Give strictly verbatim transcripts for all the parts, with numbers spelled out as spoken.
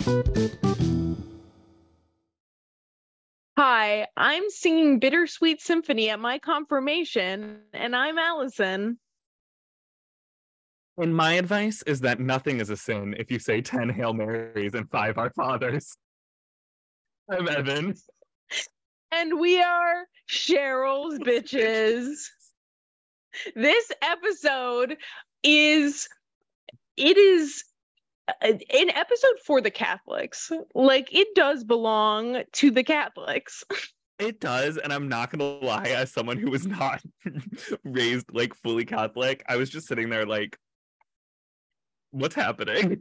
Hi, I'm singing Bittersweet Symphony at my confirmation, and I'm Allison. And my advice is that nothing is a sin if you say ten Hail Marys and five Our Fathers. I'm Evan. And we are Cheryl's bitches. This episode is, it is an episode for the Catholics. Like, it does belong to the Catholics. It does, and I'm not gonna lie, as someone who was not raised like fully Catholic, I was just sitting there like, what's happening?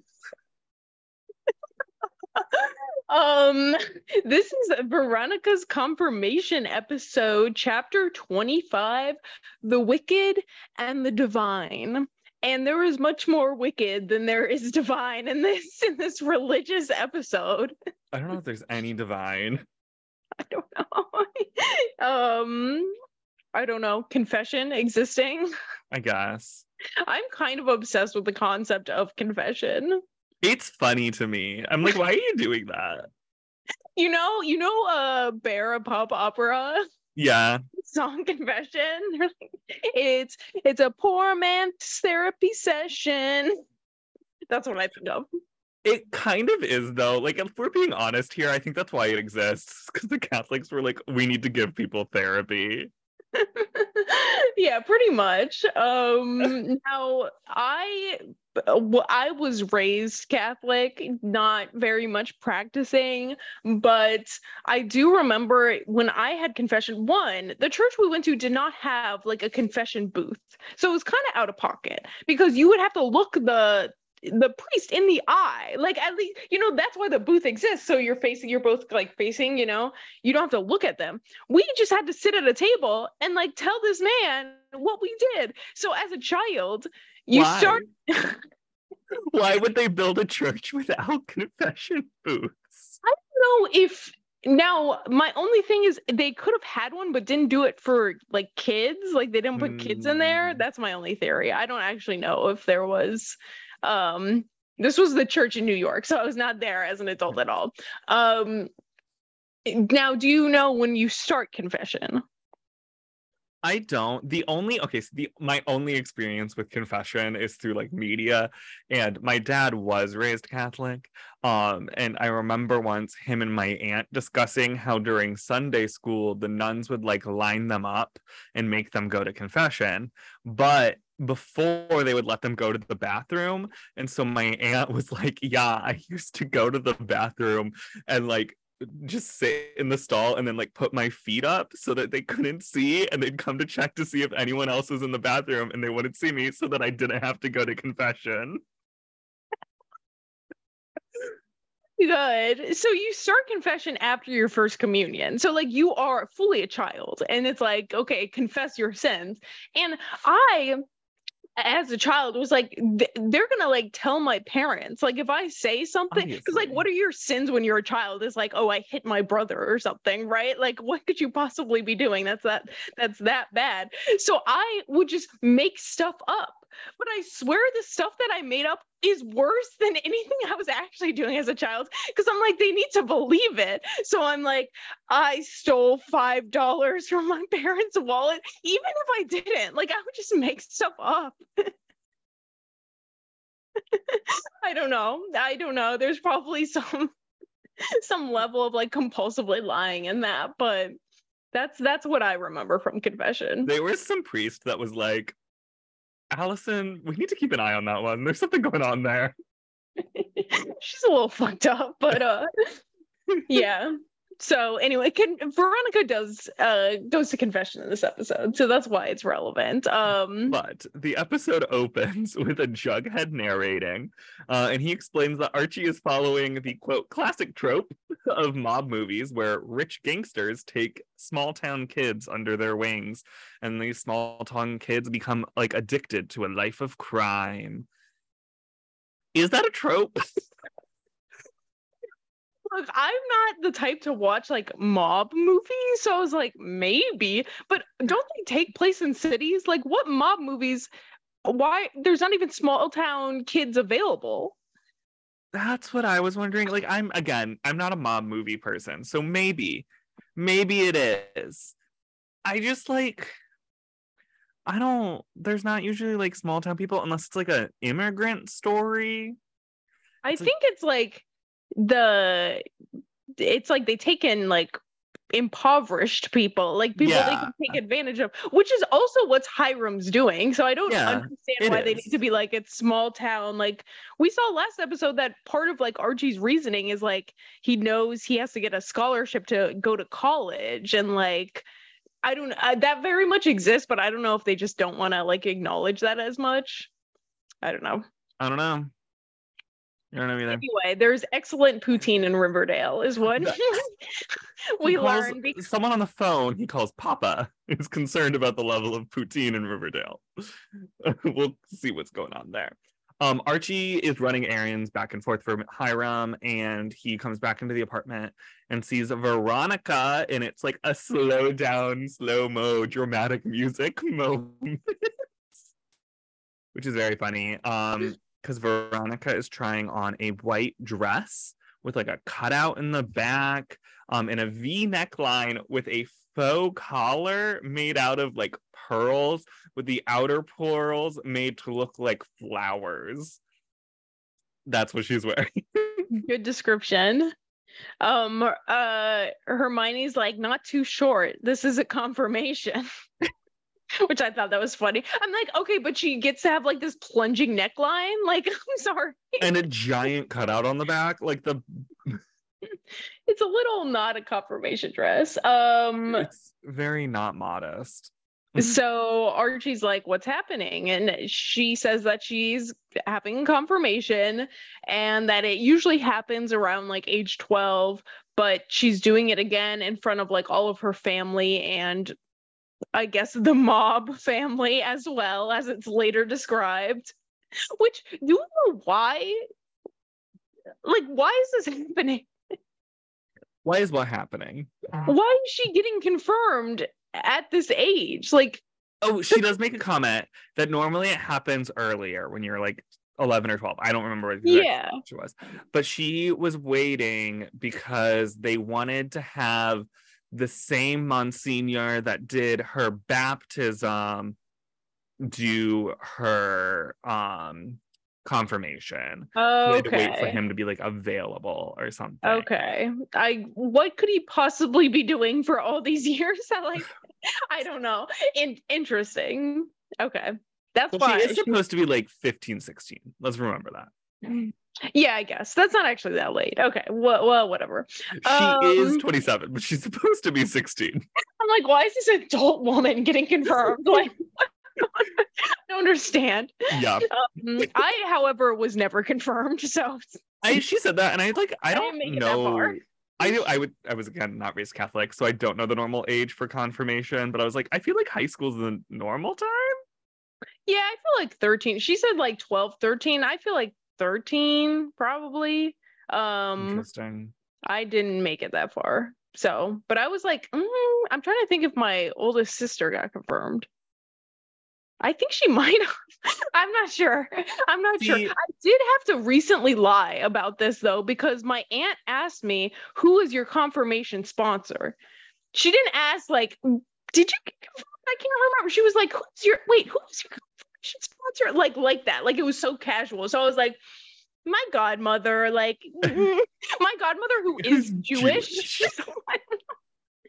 um, this is Veronica's confirmation episode, chapter twenty-five, The Wicked and the Divine. And there is much more wicked than there is divine in this in this religious episode. I don't know if there's any divine. I don't know. um, I don't know. Confession existing. I guess. I'm kind of obsessed with the concept of confession. It's funny to me. I'm like, why are you doing that? You know, you know, uh, Bear, a pop opera. Yeah. Song confession. It's it's a poor man's therapy session. That's what I think of. It kind of is, though. Like, if we're being honest here, I think that's why it exists. Because the Catholics were like, we need to give people therapy. Yeah, pretty much. Um, now, I I was raised Catholic, not very much practicing, but I do remember when I had confession. One, the church we went to did not have like a confession booth, so it was kind of out of pocket because you would have to look the the priest in the eye, like, at least, you know, that's why the booth exists, so you're facing you're both like facing, you know, you don't have to look at them. We just had to sit at a table and like tell this man what we did. So as a child, you Why? start Why would they build a church without confession booths? I don't know if now my only thing is they could have had one but didn't do it for like kids, like they didn't put mm. kids in there. That's my only theory. I don't actually know if there was um this was the church in New York, so I was not there as an adult at all. Um now, do you know when you start confession? I don't. The only okay, so the my only experience with confession is through like media, and my dad was raised Catholic. Um, and I remember once him and my aunt discussing how during Sunday school the nuns would like line them up and make them go to confession, but before they would let them go to the bathroom. And so my aunt was like, yeah, I used to go to the bathroom and like just sit in the stall and then like put my feet up so that they couldn't see, and they'd come to check to see if anyone else was in the bathroom and they wouldn't see me so that I didn't have to go to confession. Good. So you start confession after your first communion. So like you are fully a child and it's like, okay, confess your sins. And I, as a child, was like, th- they're gonna like tell my parents, like if I say something, because like what are your sins when you're a child? Is like, oh, I hit my brother or something, right? Like what could you possibly be doing that's that that's that bad? So I would just make stuff up, but I swear the stuff that I made up is worse than anything I was actually doing as a child, because I'm like, they need to believe it. So I'm like, I stole five dollars from my parents' wallet, even if I didn't. Like I would just make stuff up. I don't know. I don't know. There's probably some some level of like compulsively lying in that, but that's that's what I remember from confession. There was some priest that was like, Allison, we need to keep an eye on that one. There's something going on there. She's a little fucked up, but uh yeah. So anyway, can, Veronica does uh goes to confession in this episode, so that's why it's relevant. Um, but the episode opens with a Jughead narrating, uh, and he explains that Archie is following the quote classic trope of mob movies where rich gangsters take small town kids under their wings, and these small town kids become like addicted to a life of crime. Is that a trope? Look, I'm not the type to watch like mob movies, so I was like, maybe, but don't they take place in cities? Like, what mob movies? Why there's not even small town kids available? That's what I was wondering. Like, I'm again, I'm not a mob movie person, so maybe, maybe it is. I just like, I don't. There's not usually like small town people unless it's like an immigrant story. I It's like, think it's like the it's like they take in like impoverished people, like people they yeah, can take advantage of, which is also what Hiram's doing. So I don't yeah, understand it why they is. need to be like it's small town. Like we saw last episode that part of like Archie's reasoning is like he knows he has to get a scholarship to go to college, and like I don't uh, that very much exists, but I don't know if they just don't want to like acknowledge that as much. I don't know. I don't know. I don't know either. Anyway, there's excellent poutine in Riverdale, is what we He calls learned. Because someone on the phone he calls Papa is concerned about the level of poutine in Riverdale. We'll see what's going on there. Um, Archie is running errands back and forth for Hiram, and he comes back into the apartment and sees Veronica, and it's like a slow down, slow-mo, dramatic music moment, which is very funny. Um, because Veronica is trying on a white dress with like a cutout in the back, um, and a V neckline with a faux collar made out of like pearls, with the outer pearls made to look like flowers. That's what she's wearing. good description. Um, uh, Hermione's like not too short. This is a confirmation. Which I thought that was funny. I'm like, okay, but she gets to have like this plunging neckline. Like, I'm sorry. And a giant cutout on the back. Like the It's a little not a confirmation dress. Um, it's very not modest. so Archie's like, what's happening? And she says that she's having confirmation and that it usually happens around like age twelve, but she's doing it again in front of like all of her family and I guess the mob family as well, as it's later described. Which, do you know why? Like, why is this happening? Why is what happening? Why is she getting confirmed at this age? Like, Oh, she does make a comment that normally it happens earlier when you're like eleven or twelve. I don't remember what the exact yeah, she was. But she was waiting because they wanted to have the same Monsignor that did her baptism do her um confirmation. So they had to wait for okay, him to be like available or something. okay. I what could he possibly be doing for all these years? I like, I don't know. In- interesting. Okay, that's Well, fine. she is supposed to be like fifteen, sixteen. Let's remember that. Yeah, I guess that's not actually that late. Okay, well, well, whatever. She Um, is twenty-seven, but she's supposed to be sixteen. I'm like, why is this adult woman getting confirmed? Like, I don't understand. Yeah. Um, I, however, was never confirmed, so I she said that, and I like I I don't didn't make it that know. far. I knew I would I was again not raised Catholic, so I don't know the normal age for confirmation, but I was like, I feel like high school is the normal time. Yeah, I feel like thirteen. She said like twelve, thirteen. I feel like thirteen probably. Um, Interesting. I didn't make it that far. So, but I was like, mm, I'm trying to think if my oldest sister got confirmed. I think she might have. I'm not sure. I'm not sure. See- I did have to recently lie about this though, because my aunt asked me, who is your confirmation sponsor? She didn't ask like, did you get confirmed? I can't remember. She was like, who's your wait, who's your confirmation sponsor? Like like that. Like it was so casual. So I was like, my godmother, like my godmother who is Jewish. Jewish. So I don't know.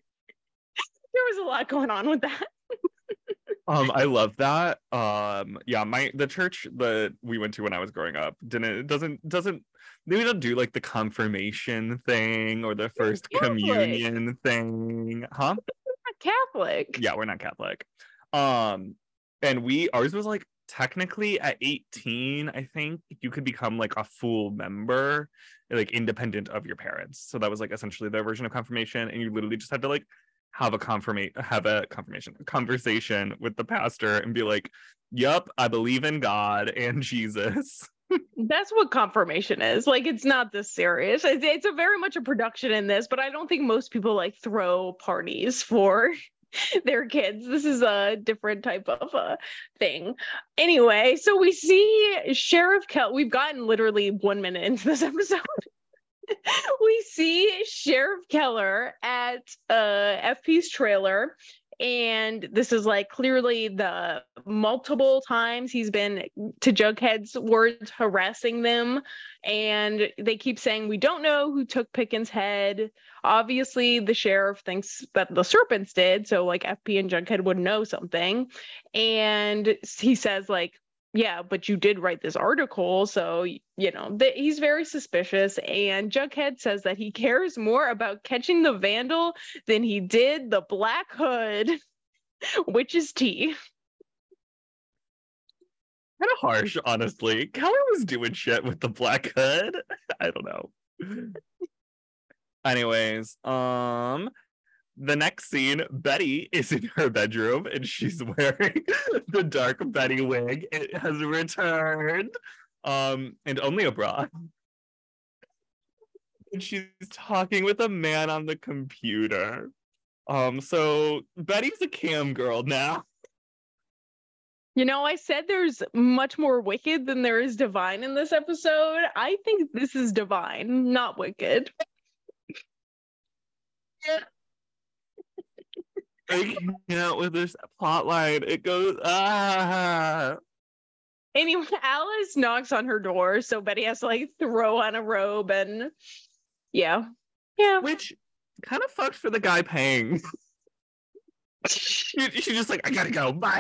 There was a lot going on with that. Um, I love that. Um, yeah, my the church that we went to when I was growing up didn't it doesn't doesn't they don't do like the confirmation thing or the first Catholic. communion thing, huh? Not Catholic. Yeah, we're not Catholic. Um, and we ours was like technically at eighteen, I think you could become like a full member, like independent of your parents. So that was like essentially their version of confirmation, and you literally just had to like have a confirmation have a confirmation a conversation with the pastor and be like, yep, I believe in God and Jesus. That's what confirmation is. Like, it's not this serious. It's, it's a very much a production in this, but I don't think most people like throw parties for their kids. This is a different type of uh, thing. Anyway, so we see Sheriff Keller. We've gotten literally one minute into this episode. We see Sheriff Keller at uh, F P's trailer. And this is like clearly the multiple times he's been, to Jughead's words, harassing them. And they keep saying, we don't know who took Pickens' head. Obviously, the sheriff thinks that the Serpents did. So like F P and Jughead would know something. And he says like, yeah, but you did write this article. So, you know, th- he's very suspicious. And Jughead says that he cares more about catching the vandal than he did the Black Hood, which is tea. Kind of harsh, honestly. Keller was doing shit with the Black Hood. I don't know. Anyways, um... the next scene, Betty is in her bedroom and she's wearing the dark Betty wig. It has returned. Um, and only a bra. And she's talking with a man on the computer. Um, so Betty's a cam girl now. You know, I said there's much more Wicked than there is Divine in this episode. I think this is Divine, not Wicked. Yeah. I can't with this plotline. It goes, ah. Anyway, Alice knocks on her door, so Betty has to like throw on a robe and yeah. Yeah. Which kind of fucked for the guy paying. she, she just like, I gotta go, bye.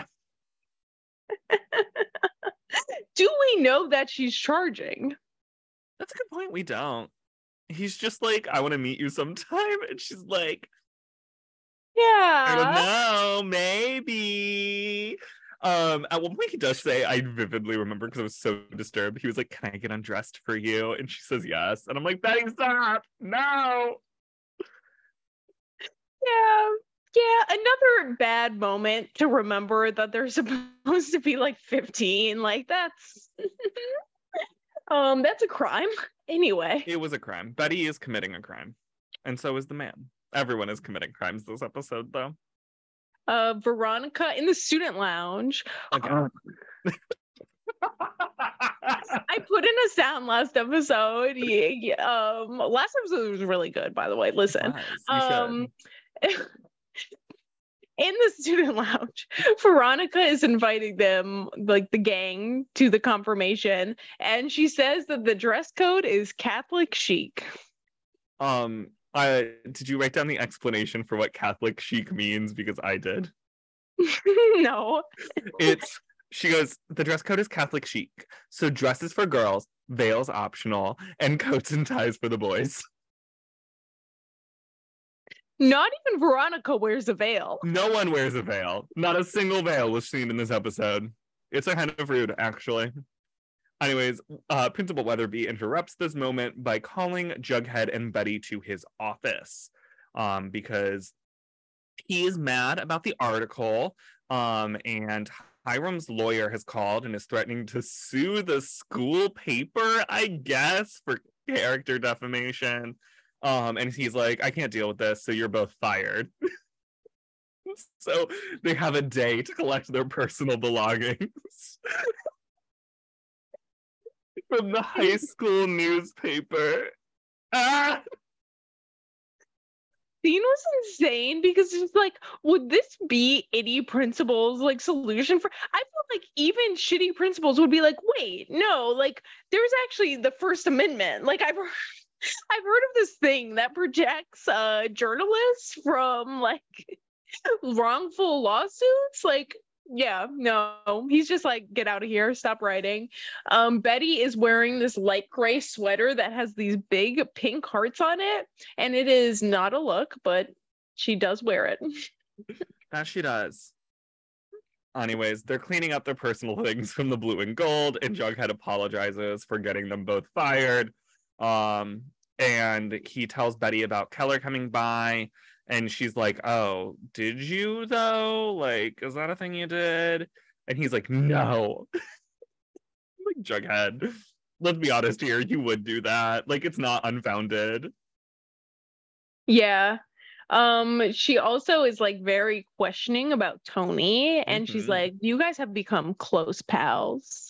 Do we know that she's charging? That's a good point. We don't. He's just like, I want to meet you sometime. And she's like, yeah, I don't know, maybe. Um, at one point he does say, I vividly remember because I was so disturbed. He was like, can I get undressed for you? And she says yes. And I'm like, Betty, stop. No. Yeah. Yeah, another bad moment to remember that they're supposed to be like fifteen. Like that's um that's a crime. Anyway. It was a crime. Betty is committing a crime. And so is the man. Everyone is committing crimes this episode, though. Uh, Veronica in the student lounge. Okay. Uh, I put in a sound last episode. Yeah, yeah, um, last episode was really good, by the way. Listen, nice. um, in the student lounge, Veronica is inviting them, like the gang, to the confirmation, and she says that the dress code is Catholic chic. Um. Uh, did you write down the explanation for what Catholic chic means? Because I did. No. It's, she goes, the dress code is Catholic chic. So dresses for girls, veils optional, and coats and ties for the boys. Not even Veronica wears a veil. No one wears a veil. Not a single veil was seen in this episode. It's a kind of rude, actually. Anyways, uh, Principal Weatherby interrupts this moment by calling Jughead and Betty to his office um, because he is mad about the article um, and Hiram's lawyer has called and is threatening to sue the school paper, I guess, for character defamation. Um, and he's like, I can't deal with this, so you're both fired. So they have a day to collect their personal belongings. From the high school newspaper. Ah! Scene was insane because it's like, would this be any principal's like solution for? I feel like even shitty principals would be like, wait, no, like there's actually the First Amendment. Like I've heard, I've heard of this thing that protects uh journalists from like wrongful lawsuits. Like, yeah, no, he's just like, get out of here, stop writing. Um, Betty is wearing this light gray sweater that has these big pink hearts on it, and it is not a look, but she does wear it. That she does. Anyways, they're cleaning up their personal things from the blue and gold, and Jughead apologizes for getting them both fired. Um, and he tells Betty about Keller coming by. And she's like, oh, did you though? Like, is that a thing you did? And he's like, no. Like, Jughead, let's be honest here. You would do that. Like, it's not unfounded. Yeah. Um, she also is like very questioning about Tony, and she's Mhm. like, "You guys have become close pals."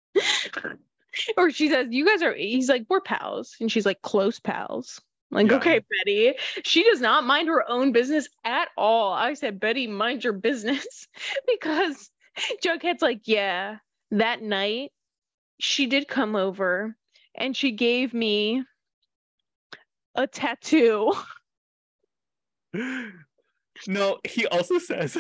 Or she says, "You guys are," he's like, "We're pals." And she's like, "Close pals." Like, Yeah. okay, Betty. She does not mind her own business at all. I said, "Betty, mind your business." Because Jughead's like, "Yeah, that night she did come over and she gave me a tattoo." No, he also says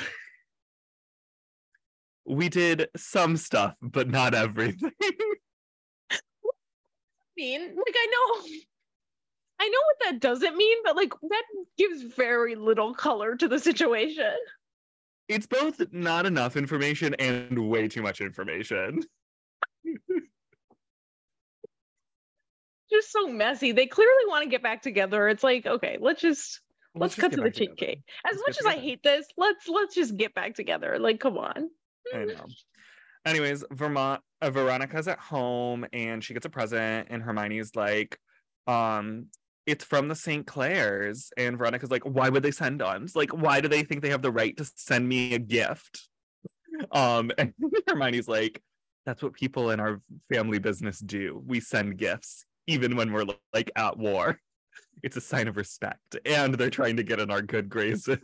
we did some stuff, but not everything. I mean, like, I know I know what that doesn't mean, but like that gives very little color to the situation. It's both not enough information and way too much information. Just so messy. They clearly want to get back together. It's like, okay, let's just Let's let's just cut get to the back chit together. chat. As Let's much get as I together. hate this, let's let's just get back together. Like, come on. I know. Anyways, Vermont uh, Veronica's at home and she gets a present, and Hermione's like, um, it's from the Saint Clairs. And Veronica's like, why would they send us? Like, why do they think they have the right to send me a gift? Um, and Hermione's like, that's what people in our family business do. We send gifts, even when we're like at war. It's a sign of respect. And they're trying to get in our good graces.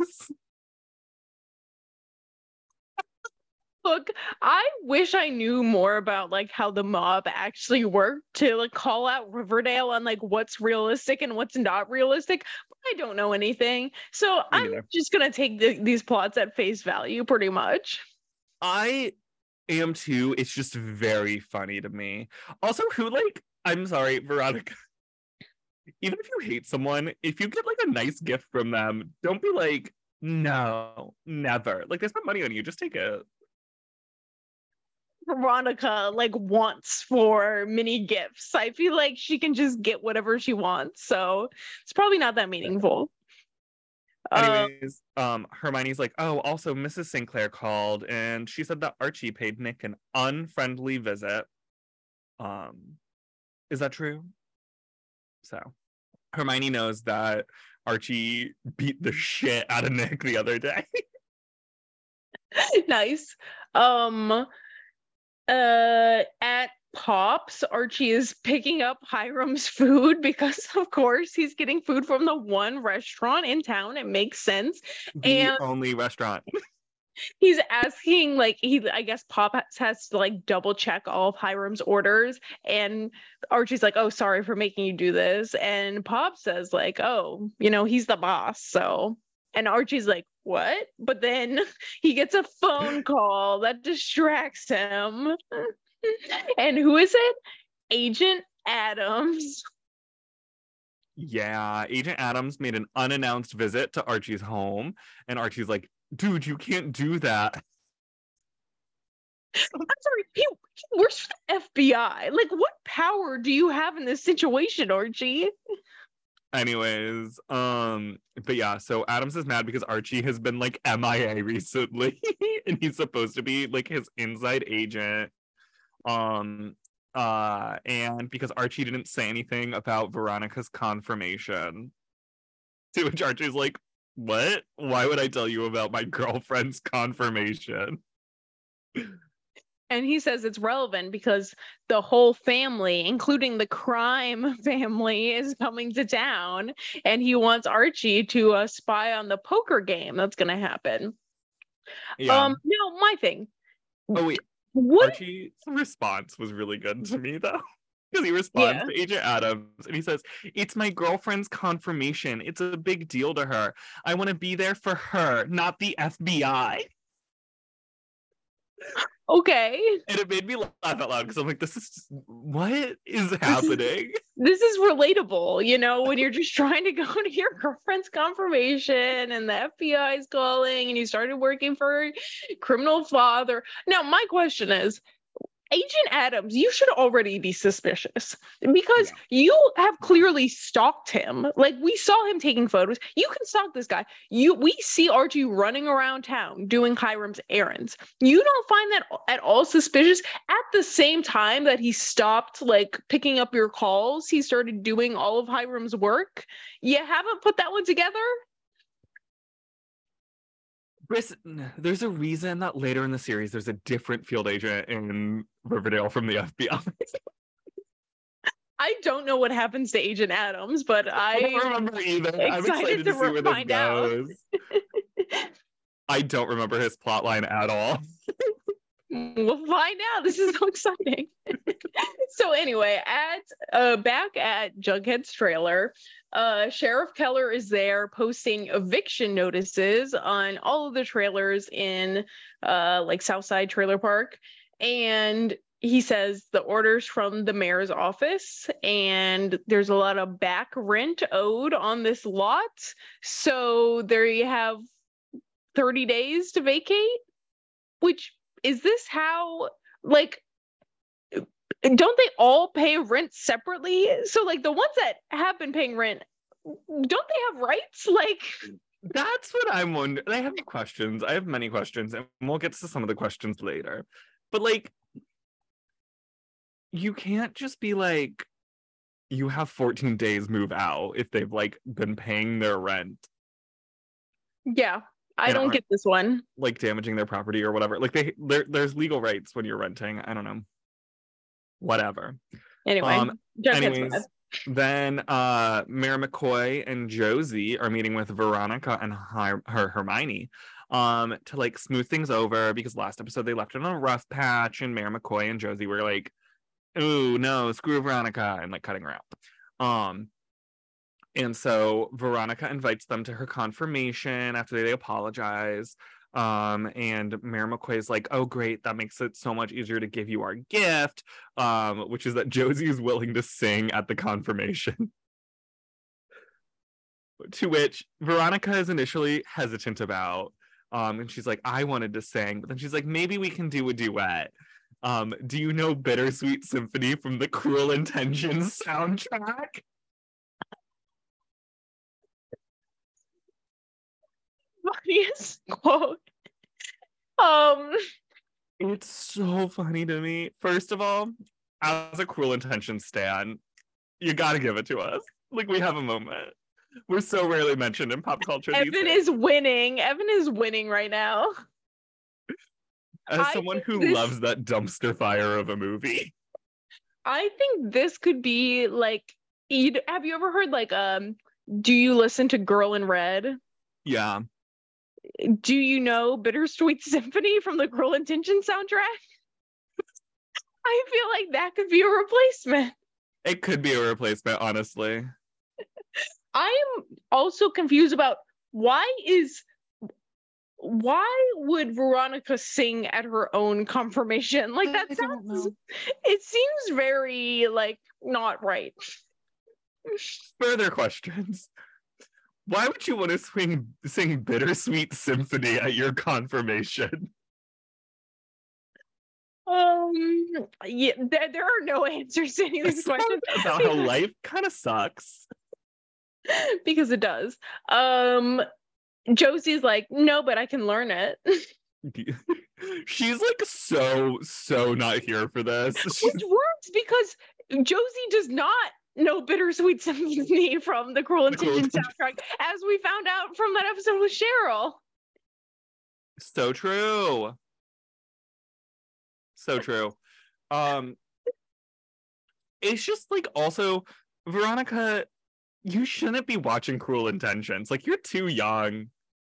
Look, I wish I knew more about like how the mob actually worked to like call out Riverdale on like what's realistic and what's not realistic. But I don't know anything. So Me I'm neither. just gonna take the, these plots at face value pretty much. I am too. It's just very funny to me. Also, who like, I'm sorry, Veronica. Even if you hate someone, if you get like a nice gift from them, don't be like, no, never. Like, they spent money on you. Just take it. Veronica like wants for mini gifts. I feel like she can just get whatever she wants. So it's probably not that meaningful. Uh, Anyways, um, Hermione's like, oh, also Missus Saint Clair called and she said that Archie paid Nick an unfriendly visit. Um, is that true? So Hermione knows that Archie beat the shit out of Nick the other day. nice. Um uh at Pops, Archie is picking up Hiram's food because of course he's getting food from the one restaurant in town. It makes sense. The And only restaurant. he's asking like he I guess Pop has to like double check all of Hiram's orders, and Archie's like, "Oh, sorry for making you do this." And Pop says like, "Oh, you know, he's the boss." So, and Archie's like, "What?" But then he gets a phone call that distracts him. And who is it? Agent Adams. Yeah, Agent Adams made an unannounced visit to Archie's home, and Archie's like, dude, you can't do that. I'm sorry, he, he works for the F B I. Like, what power do you have in this situation, Archie? Anyways, um, but yeah, so Adams is mad because Archie has been like M I A recently, and he's supposed to be like his inside agent. Um, uh, and because Archie didn't say anything about Veronica's confirmation, to which Archie's like, what? Why would I tell you about my girlfriend's confirmation? And he says it's relevant because the whole family, including the crime family, is coming to town, and he wants Archie to uh, spy on the poker game that's going to happen. Yeah. Um, now my thing. Oh wait, What? Archie's response was really good to me though. Because he responds Yeah. to Agent Adams and he says, it's my girlfriend's confirmation. It's a big deal to her. I want to be there for her, not the F B I. Okay. And it made me laugh out loud because I'm like, this is what is happening? This is relatable, you know, when you're just trying to go to your girlfriend's confirmation and the F B I is calling and you started working for a criminal father. Now, my question is, Agent Adams, you should already be suspicious because yeah. you have clearly stalked him. Like, we saw him taking photos. You can stalk this guy. You, we see Archie running around town doing Hiram's errands. You don't find that at all suspicious? At the same time that he stopped, like, picking up your calls, he started doing all of Hiram's work. You haven't put that one together? Chris, there's a reason that later in the series there's a different field agent in Riverdale from the F B I. I don't know what happens to Agent Adams, but I, I don't remember either. I'm excited excited to to see where this find out. goes. I don't remember his plot line at all. We'll find out. This is so exciting. So anyway, at uh back at Jughead's trailer, uh Sheriff Keller is there posting eviction notices on all of the trailers in uh like Southside Trailer Park, and he says the orders from the mayor's office, and there's a lot of back rent owed on this lot, so there you have thirty days to vacate. Which, is this how, like, don't they all pay rent separately? So like the ones that have been paying rent, don't they have rights? Like, that's what I'm wondering. I have questions. I have many questions, and we'll get to some of the questions later. But like, you can't just be like, you have fourteen days move out if they've like been paying their rent. Yeah, I don't get this one. Like damaging their property or whatever. Like they there there's legal rights when you're renting. I don't know. Whatever. Anyway, um, anyways, then uh Mayor McCoy and Josie are meeting with Veronica and her, her Hermione um to like smooth things over, because last episode they left it on a rough patch, and Mayor McCoy and Josie were like, oh no, screw Veronica, and like cutting her out. Um and so Veronica invites them to her confirmation after they apologize. Um, and Mayor McCoy's like, oh great, that makes it so much easier to give you our gift, um, which is that Josie is willing to sing at the confirmation. To which Veronica is initially hesitant about. Um, and she's like, I wanted to sing, but then she's like, maybe we can do a duet. Um, do you know Bittersweet Symphony from the Cruel Intentions soundtrack? Funniest quote. Um, it's so funny to me. First of all, as a Cruel Intentions stan, you gotta give it to us. Like, we have a moment. We're so rarely mentioned in pop culture. Evan is winning. Evan is winning right now. As I someone who this... loves that dumpster fire of a movie, I think this could be like, have you ever heard like, um, do you listen to Girl in Red? Yeah. Do you know Bittersweet Symphony from the Cruel Intentions soundtrack? I feel like that could be a replacement. It could be a replacement, honestly. I'm also confused about why is why would Veronica sing at her own confirmation? Like, that sounds, it seems very like not right. Further questions. Why would you want to swing, sing Bittersweet Symphony at your confirmation? Um, yeah, there, there are no answers to any of these questions. About how life kind of sucks. Because it does. Um, Josie's like, no, but I can learn it. She's like so, so not here for this. Which works because Josie does not know Bittersweet Symphony from the Cruel Intentions soundtrack, as we found out from that episode with Cheryl. So true. So true. Um, it's just like, also, Veronica, you shouldn't be watching Cruel Intentions. Like, you're too young.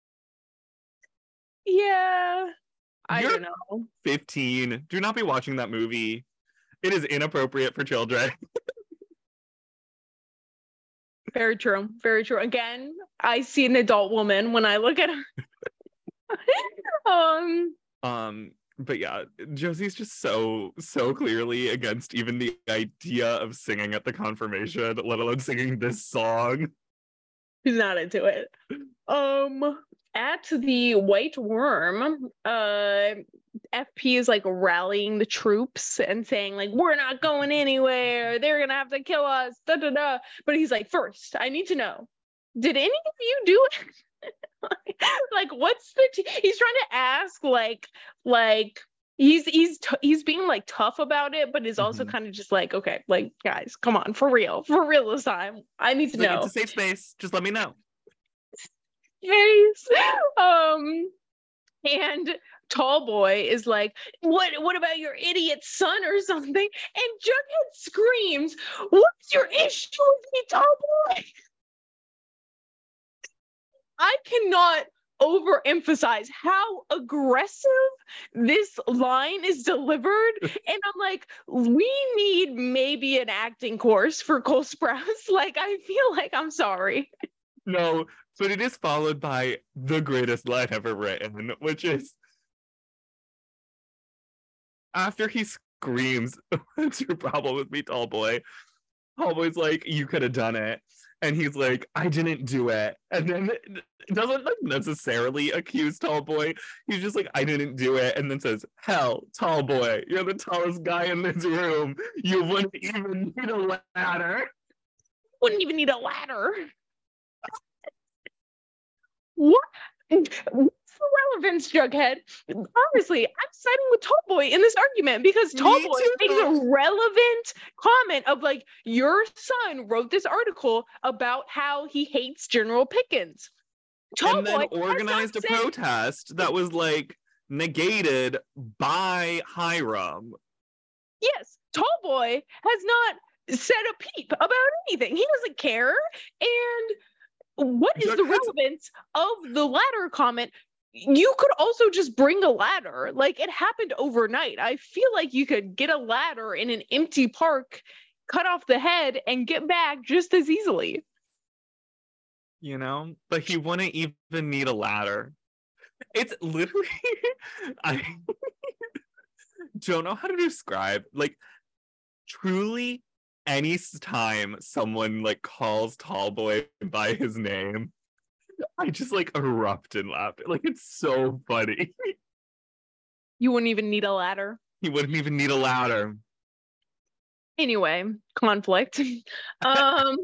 Yeah. I you're don't know. fifteen. Do not be watching that movie. It is inappropriate for children. Very true. Very true. Again, I see an adult woman when I look at her. um, um, but yeah, Josie's just so, so clearly against even the idea of singing at the confirmation, let alone singing this song. She's not into it. Um, at the White Worm, uh, F P is like rallying the troops and saying like, we're not going anywhere. They're gonna have to kill us. Da da da. But he's like, first, I need to know, did any of you do it? Like, what's the? T-? He's trying to ask like, like he's he's t- he's being like tough about it, but is also mm-hmm. kind of just like, okay, like guys, come on, for real, for real this time. I need to like, know. It's a safe space. Just let me know. Yes. Um. And Tall Boy is like, what what about your idiot son or something? And Jughead screams, what's your issue with me, Tall Boy? I cannot overemphasize how aggressive this line is delivered. And I'm like, we need maybe an acting course for Cole Sprouse. Like, I feel like I'm sorry. No, but it is followed by the greatest line ever written, which is after he screams, what's your problem with me, Tall Boy? Tall Boy's like, you could have done it. And he's like, I didn't do it. And then doesn't like necessarily accuse Tall Boy. He's just like, I didn't do it. And then says, hell, Tall Boy, you're the tallest guy in this room. You wouldn't even need a ladder. Wouldn't even need a ladder. What? What's the relevance, Jughead? Honestly, I'm siding with Tall Boy in this argument because Tall Boy makes a relevant comment of like, your son wrote this article about how he hates General Pickens. Tall and then Boy organized a said- protest that was like negated by Hiram. Yes, Tall Boy has not said a peep about anything. He doesn't care. And what is the relevance of the ladder comment? You could also just bring a ladder. Like, it happened overnight. I feel like you could get a ladder in an empty park, cut off the head, and get back just as easily. You know? But he wouldn't even need a ladder. It's literally... I don't know how to describe. Like, truly... any time someone like calls Tall Boy by his name, I just like erupt in laughter. Like, it's so funny. You wouldn't even need a ladder. He wouldn't even need a ladder. Anyway, conflict. um,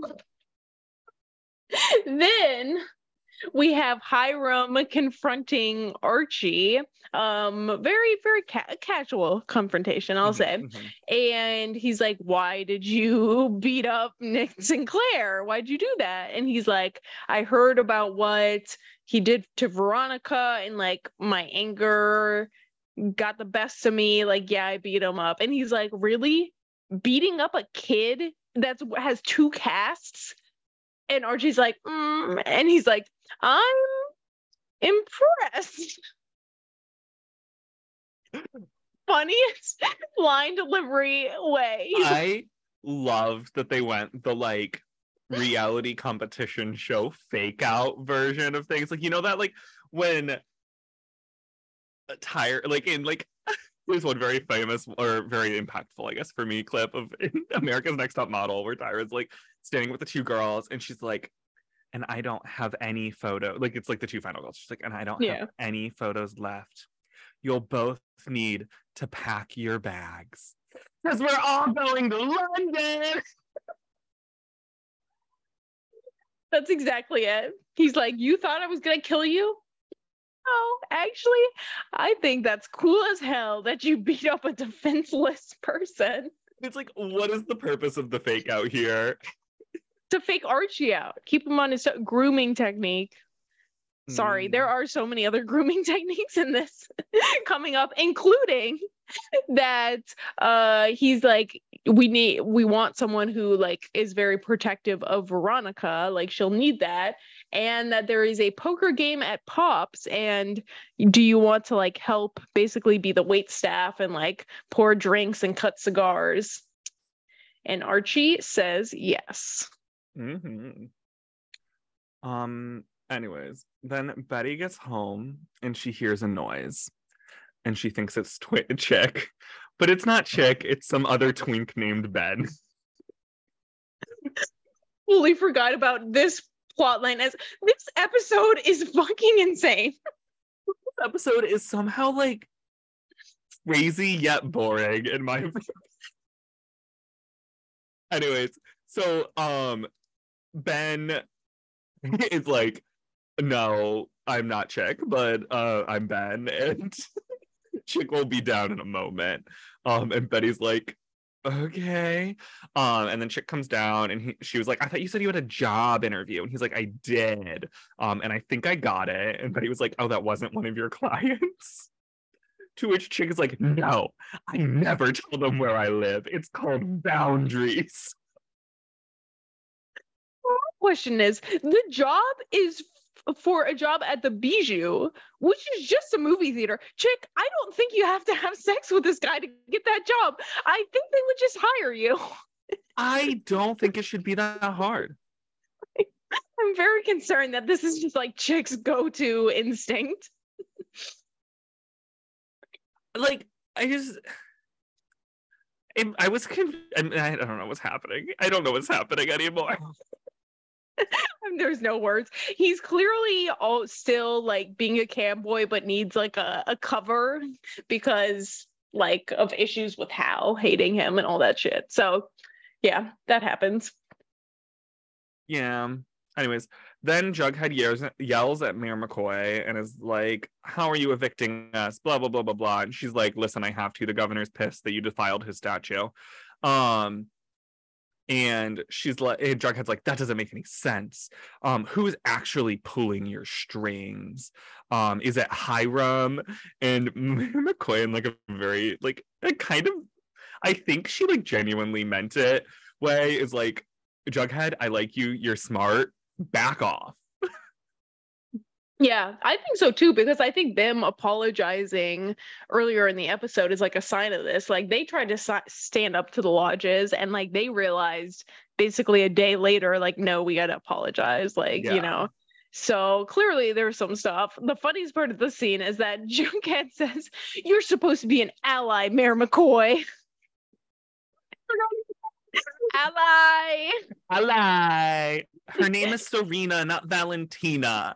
then we have Hiram confronting Archie. Um, very, very ca- casual confrontation, I'll say. Mm-hmm. And he's like, why did you beat up Nick Sinclair? Why'd you do that? And he's like, I heard about what he did to Veronica, and like my anger got the best of me. Like, yeah, I beat him up. And he's like, really? Beating up a kid that has two casts? And Archie's like, mm, and he's like, I'm impressed. Funniest line delivery way. I loved that they went the like reality competition show fake out version of things. Like, you know that like when a tire like in like there's one very famous or very impactful, I guess, for me, clip of America's Next Top Model where Tyra's like standing with the two girls and she's like, and I don't have any photo. Like, it's like the two final girls. She's like, and I don't yeah. have any photos left. You'll both need to pack your bags because we're all going to London. That's exactly it. He's like, you thought I was going to kill you? Oh, actually, I think that's cool as hell that you beat up a defenseless person. It's like, what is the purpose of the fake out here? To fake Archie out. Keep him on his grooming technique. Sorry, mm. there are so many other grooming techniques in this coming up, including that uh, he's like, we need, we want someone who like is very protective of Veronica, like she'll need that, and that there is a poker game at Pops, and do you want to like help basically be the wait staff and like pour drinks and cut cigars? And Archie says yes. Mm-hmm. Um. Anyways, then Betty gets home and she hears a noise and she thinks it's twi- Chick, but it's not Chick, it's some other twink named Ben. Fully forgot about this plotline, as this episode is fucking insane. This episode is somehow like crazy yet boring in my opinion. Anyways, so um Ben is like, no, I'm not Chick, but uh, I'm Ben, and Chick will be down in a moment. Um, and Betty's like, okay. Um, and then Chick comes down and he, she was like, I thought you said you had a job interview. And he's like, I did. Um, and I think I got it. And but he was like, oh, that wasn't one of your clients. To which Chick is like, no, I never tell them where I live. It's called boundaries. Question is, the job is f- for a job at the Bijou, which is just a movie theater. Chick, I don't think you have to have sex with this guy to get that job. I think they would just hire you. I don't think it should be that hard. I'm very concerned that this is just like Chick's go-to instinct. Like, I just, I, I was, conf- I, mean, I don't know what's happening. I don't know what's happening anymore. There's no words. He's clearly all still like being a cam boy, but needs like a, a cover because like of issues with Hal hating him and all that shit. So yeah, that happens. Yeah. Anyways, then Jughead yells, yells at Mayor McCoy and is like, how are you evicting us? Blah, blah, blah, blah, blah. And she's like, listen, I have to. The governor's pissed that you defiled his statue. Um, and she's like, and Jughead's like, that doesn't make any sense. Um, who's actually pulling your strings? Um, is it Hiram? And Mayor McCoy in like a very, like, a kind of, I think she like genuinely meant it way is like, Jughead, I like you. You're smart. Back off. Yeah, I think so too, because I think them apologizing earlier in the episode is like a sign of this. Like they tried to si- stand up to the lodges and like they realized basically a day later, like, no, we got to apologize. Like, Yeah. you know, so clearly there's some stuff. The funniest part of the scene is that Jughead says, you're supposed to be an ally, Mayor McCoy. Ally. Ally. Her name is Serena, not Valentina.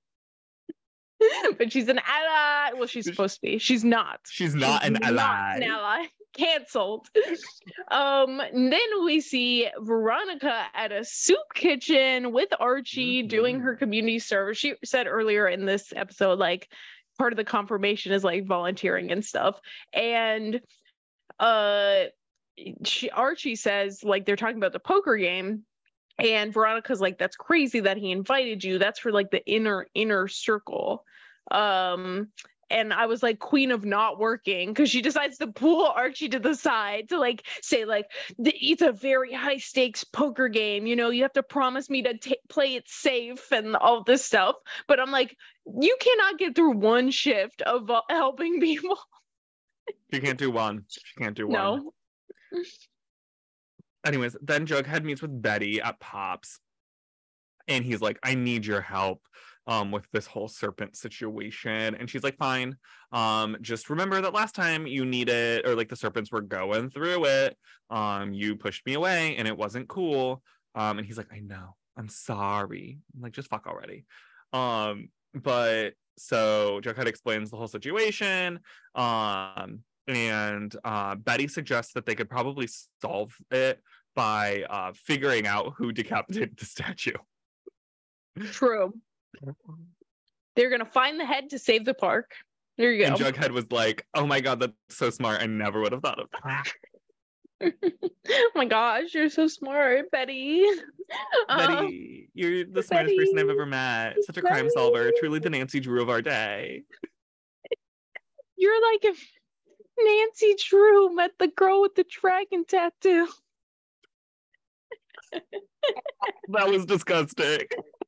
But she's an ally. Well, she's supposed to be. She's not. She's not She's an ally. Not an ally. Canceled. um, then we see Veronica at a soup kitchen with Archie Mhm. doing her community service. She said earlier in this episode, like, part of the confirmation is like volunteering and stuff. And uh she Archie says, like, they're talking about the poker game. And Veronica's like, that's crazy that he invited you. That's for like the inner inner circle. Um, and I was like, queen of not working, because she decides to pull Archie to the side to like say like, it's a very high stakes poker game. You know, you have to promise me to t- play it safe and all this stuff. But I'm like, you cannot get through one shift of uh, helping people. She can't do one. She can't do one. No. Anyways, then Jughead meets with Betty at Pops. And he's like, I need your help um, with this whole serpent situation. And she's like, fine. Um, just remember that last time you needed, or like the serpents were going through it. Um, you pushed me away and it wasn't cool. Um, and he's like, I know. I'm sorry. I'm like, just fuck already. Um, but so Jughead explains the whole situation. Um, and uh, Betty suggests that they could probably solve it by uh, figuring out who decapitated the statue. True. They're gonna find the head to save the park. There you go. And Jughead was like, oh my god, that's so smart. I never would have thought of that. Oh my gosh, you're so smart, Betty. Betty, uh, you're the smartest Betty. person I've ever met. Such a Betty. crime solver. Truly the Nancy Drew of our day. You're like if Nancy Drew met the girl with the dragon tattoo. That was disgusting.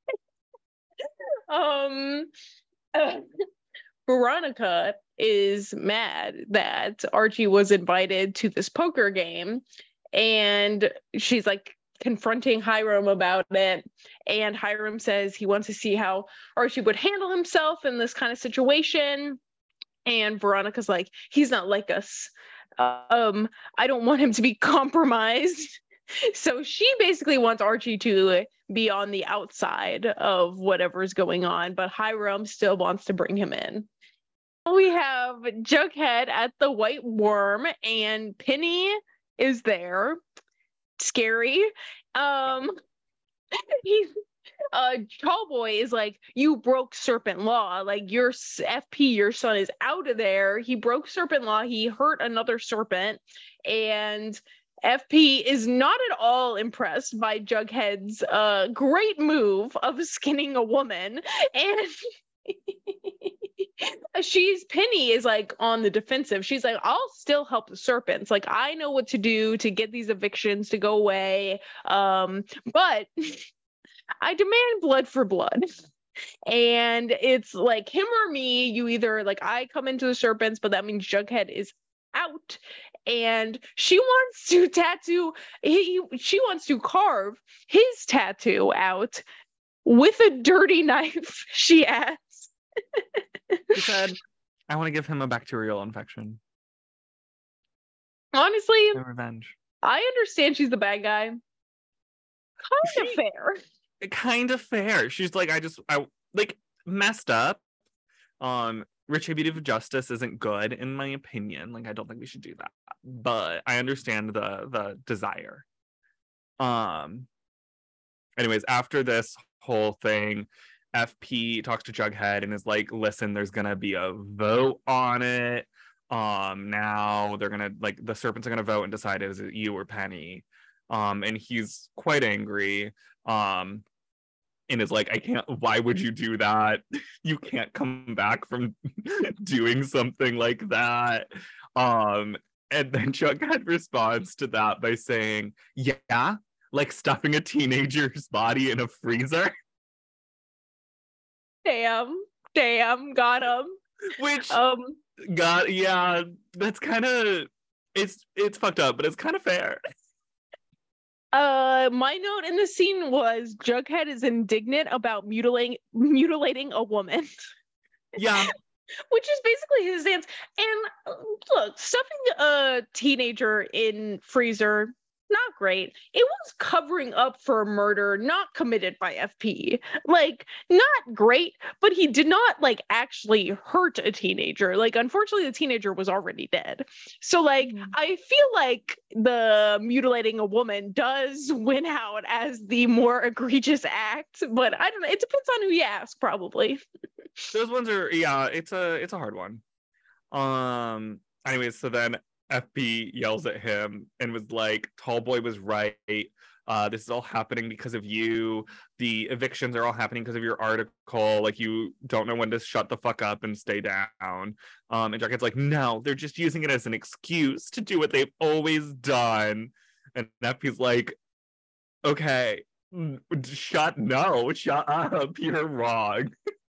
Um, uh, Veronica is mad that Archie was invited to this poker game, and she's like confronting Hiram about it. And Hiram says he wants to see how Archie would handle himself in this kind of situation. And Veronica's like, he's not like us. Um, I don't want him to be compromised. So she basically wants Archie to be on the outside of whatever's going on, but Hiram still wants to bring him in. We have Jughead at the White Worm, and Penny is there. Scary. Um, he's uh Tallboy is like, you broke serpent law. Like, your F P, your son, is out of there. He broke serpent law. He hurt another serpent, and F P is not at all impressed by Jughead's uh, great move of skinning a woman. And she's Penny is like on the defensive. She's like, I'll still help the serpents. Like, I know what to do to get these evictions to go away. Um, but I demand blood for blood. And it's like him or me. You either like I come into the serpents, but that means Jughead is out, and she wants to tattoo he she wants to carve his tattoo out with a dirty knife, she adds. She said, I want to give him a bacterial infection. Honestly, and revenge. I understand she's the bad guy. Kind She- of fair. Kind of fair. She's like, I just, I like messed up. Um, retributive justice isn't good in my opinion. Like, I don't think we should do that. But I understand the the desire. Um. Anyways, after this whole thing, F P talks to Jughead and is like, "Listen, there's gonna be a vote on it. Um, now they're gonna like the serpents are gonna vote and decide is it you or Penny." Um, and he's quite angry. Um, and is like, I can't, why would you do that? You can't come back from doing something like that. Um, and then Jughead responds to that by saying, yeah, like stuffing a teenager's body in a freezer. Damn. Damn. Got him. Which, Um, God, yeah, that's kind of, it's it's fucked up, but it's kind of fair. Uh, my note in the scene was Jughead is indignant about mutilating mutilating a woman, Yeah, which is basically his stance. And uh, look, stuffing a teenager in freezer, not great. It was covering up for a murder not committed by F P. Like, not great, but he did not like actually hurt a teenager. Like, unfortunately, the teenager was already dead. So, like, Mhm. I feel like the mutilating a woman does win out as the more egregious act, but I don't know. It depends on who you ask, probably. those ones are, yeah, it's a it's a hard one. Um, anyways, so then F P yells at him and was like, Tallboy was right. Uh, this is all happening because of you. The evictions are all happening because of your article. Like, you don't know when to shut the fuck up and stay down. Um, and Jughead's like, no, they're just using it as an excuse to do what they've always done. And F P's like, okay, mm, shut, no, shut up. You're wrong.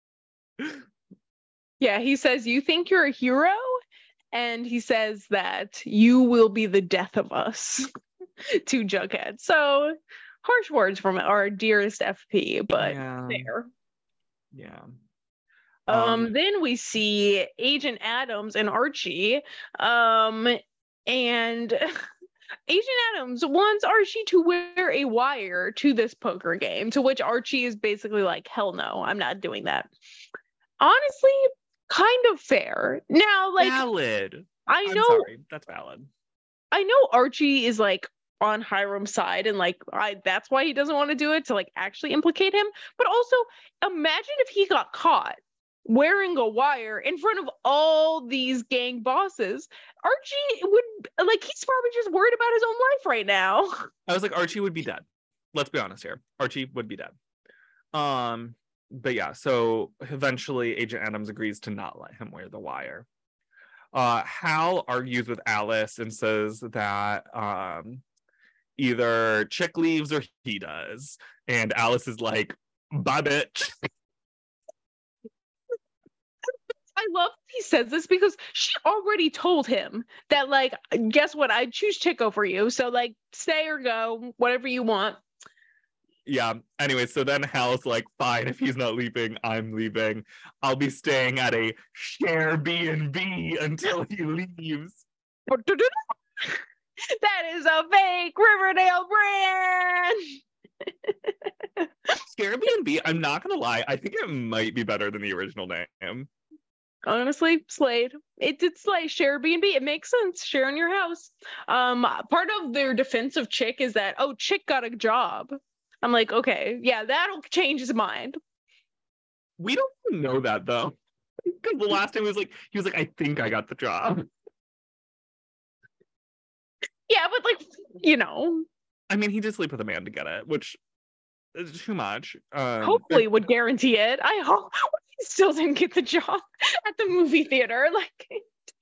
Yeah, he says, you think you're a hero? And he says that you will be the death of us to Jughead. So harsh words from our dearest F P, but Yeah. fair. Yeah. Um, Um, then we see Agent Adams and Archie. Um, and Agent Adams wants Archie to wear a wire to this poker game, to which Archie is basically like, hell no, I'm not doing that. Honestly, kind of fair. Now, like, valid. I I'm know sorry. That's valid. I know Archie is like on Hiram's side, and like I that's why he doesn't want to do it, to like actually implicate him. But also, imagine if he got caught wearing a wire in front of all these gang bosses. Archie would like he's probably just worried about his own life right now. I was like, Archie would be dead. Let's be honest here. Archie would be dead. Um, but yeah, so eventually Agent Adams agrees to not let him wear the wire. Uh, Hal argues with Alice and says that um, either Chick leaves or he does. And Alice is like, bye, bitch. I love he says this because she already told him that, like, guess what? I'd choose Chick over you. So, like, stay or go, whatever you want. Yeah. Anyway, so then Hal's like, fine, if he's not leaving, I'm leaving. I'll be staying at a share B and B until he leaves. That is a fake Riverdale brand. Share B and B, I'm not gonna lie, I think it might be better than the original name. Honestly, Slade. It did slay. Share B and B. It makes sense. Share in your house. Um, part of their defense of Chick is that, oh, Chick got a job. I'm like, okay, yeah, that'll change his mind. We don't even know that though. Because the last time he was like, he was like, I think I got the job. Yeah, but like, you know, I mean, he did sleep with a man to get it, which is too much. Um, hopefully would guarantee it. I hope he still didn't get the job at the movie theater. Like,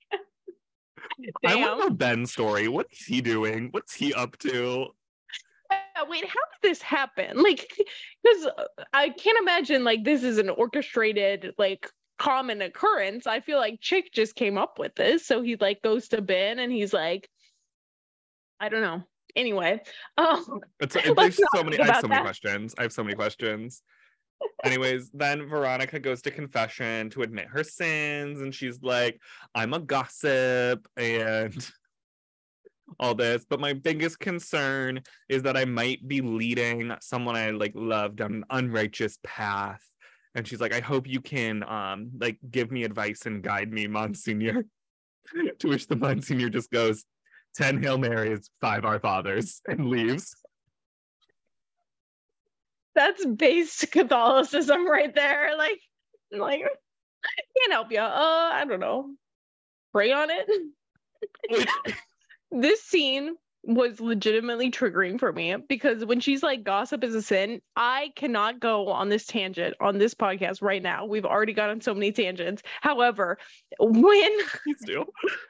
I want to damn. know Ben's story. What is he doing? What's he up to? Yeah, wait, how did this happen? Like, because I can't imagine like this is an orchestrated, like, common occurrence. I feel like Chick just came up with this. So he like goes to Ben and he's like, I don't know. Anyway, um, It's, it, let's there's not so many. think I have about so many that. questions. I have so many questions. Anyways, then Veronica goes to confession to admit her sins, and she's like, "I'm a gossip," and all this. But my biggest concern is that I might be leading someone I like love down an unrighteous path. And she's like, I hope you can um like give me advice and guide me, Monsignor. To which the Monsignor just goes, ten Hail Marys, five Our Fathers, and leaves. That's base Catholicism right there. Like, like can't help you. Uh, I don't know. Pray on it. Which, This scene was legitimately triggering for me because when she's like, gossip is a sin, I cannot go on this tangent on this podcast right now. We've already gone on so many tangents. However, when please do.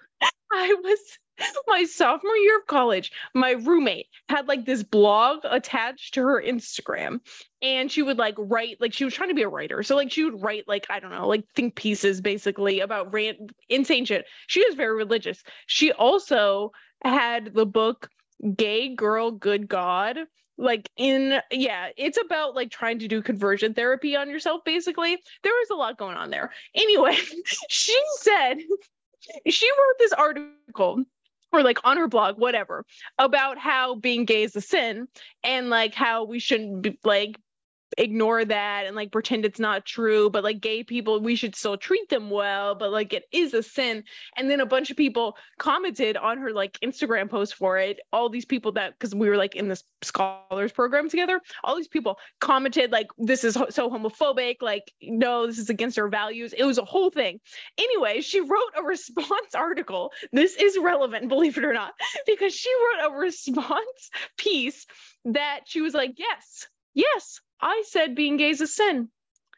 I was my sophomore year of college, my roommate had like this blog attached to her Instagram, and she would like write, like she was trying to be a writer. So like she would write like, I don't know, like think pieces basically about rant insane shit. She was very religious. She also had the book Gay Girl Good God. Like in yeah, it's about like trying to do conversion therapy on yourself, basically. There was a lot going on there. Anyway, she said she wrote this article or like on her blog, whatever, about how being gay is a sin and like how we shouldn't be, like ignore that and like pretend it's not true, but like gay people, we should still treat them well, but like it is a sin. And then a bunch of people commented on her like Instagram post for it. All these people that, because we were like in this scholars program together, all these people commented like, this is ho- so homophobic, like no, this is against our values. It was a whole thing. Anyway, she wrote a response article. This is relevant, believe it or not, because she wrote a response piece that she was like, yes, yes, I said being gay is a sin.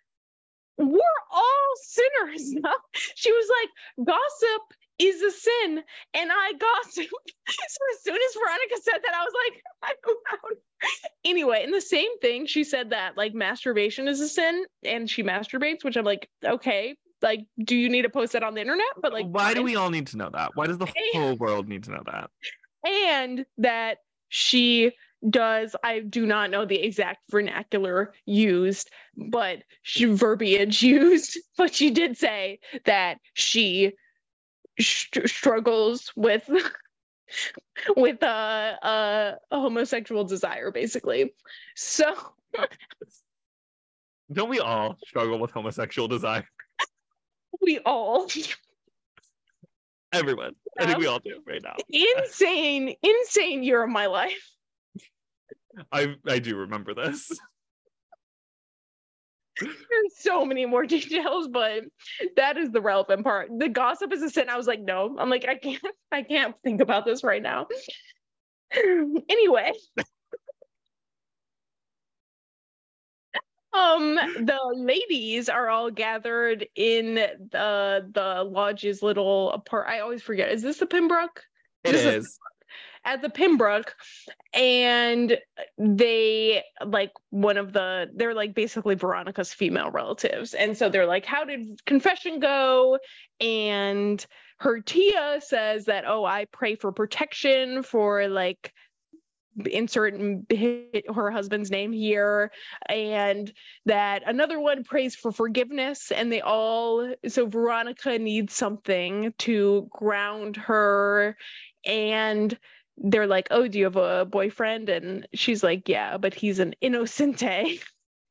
We're all sinners. No? She was like, gossip is a sin, and I gossip. So as soon as Veronica said that, I was like, I don't know. Anyway, and the same thing, she said that like masturbation is a sin, and she masturbates, which I'm like, okay, like, do you need to post that on the internet? But like, why fine. do we all need to know that? Why does the whole world need to know that? And that she does, I do not know the exact vernacular used, but she verbiage used, but she did say that she st- struggles with with uh, uh, a homosexual desire, basically. So don't we all struggle with homosexual desire? We all. Everyone. I think we all do right now. Insane, insane year of my life. I I do remember this. There's so many more details, but that is the relevant part. The gossip is a sin. I was like, no. I'm like, I can't, I can't think about this right now. Anyway. Um, the ladies are all gathered in the the lodge's little apart. I always forget. Is this the Pembroke? It This is. At the Pembroke, and they like one of the they're like basically Veronica's female relatives, and so they're like, how did confession go? And her Tia says that, oh, I pray for protection for like insert her husband's name here, and that another one prays for forgiveness, and they all so Veronica needs something to ground her, and they're like, oh, do you have a boyfriend? And she's like, yeah, but he's an innocente.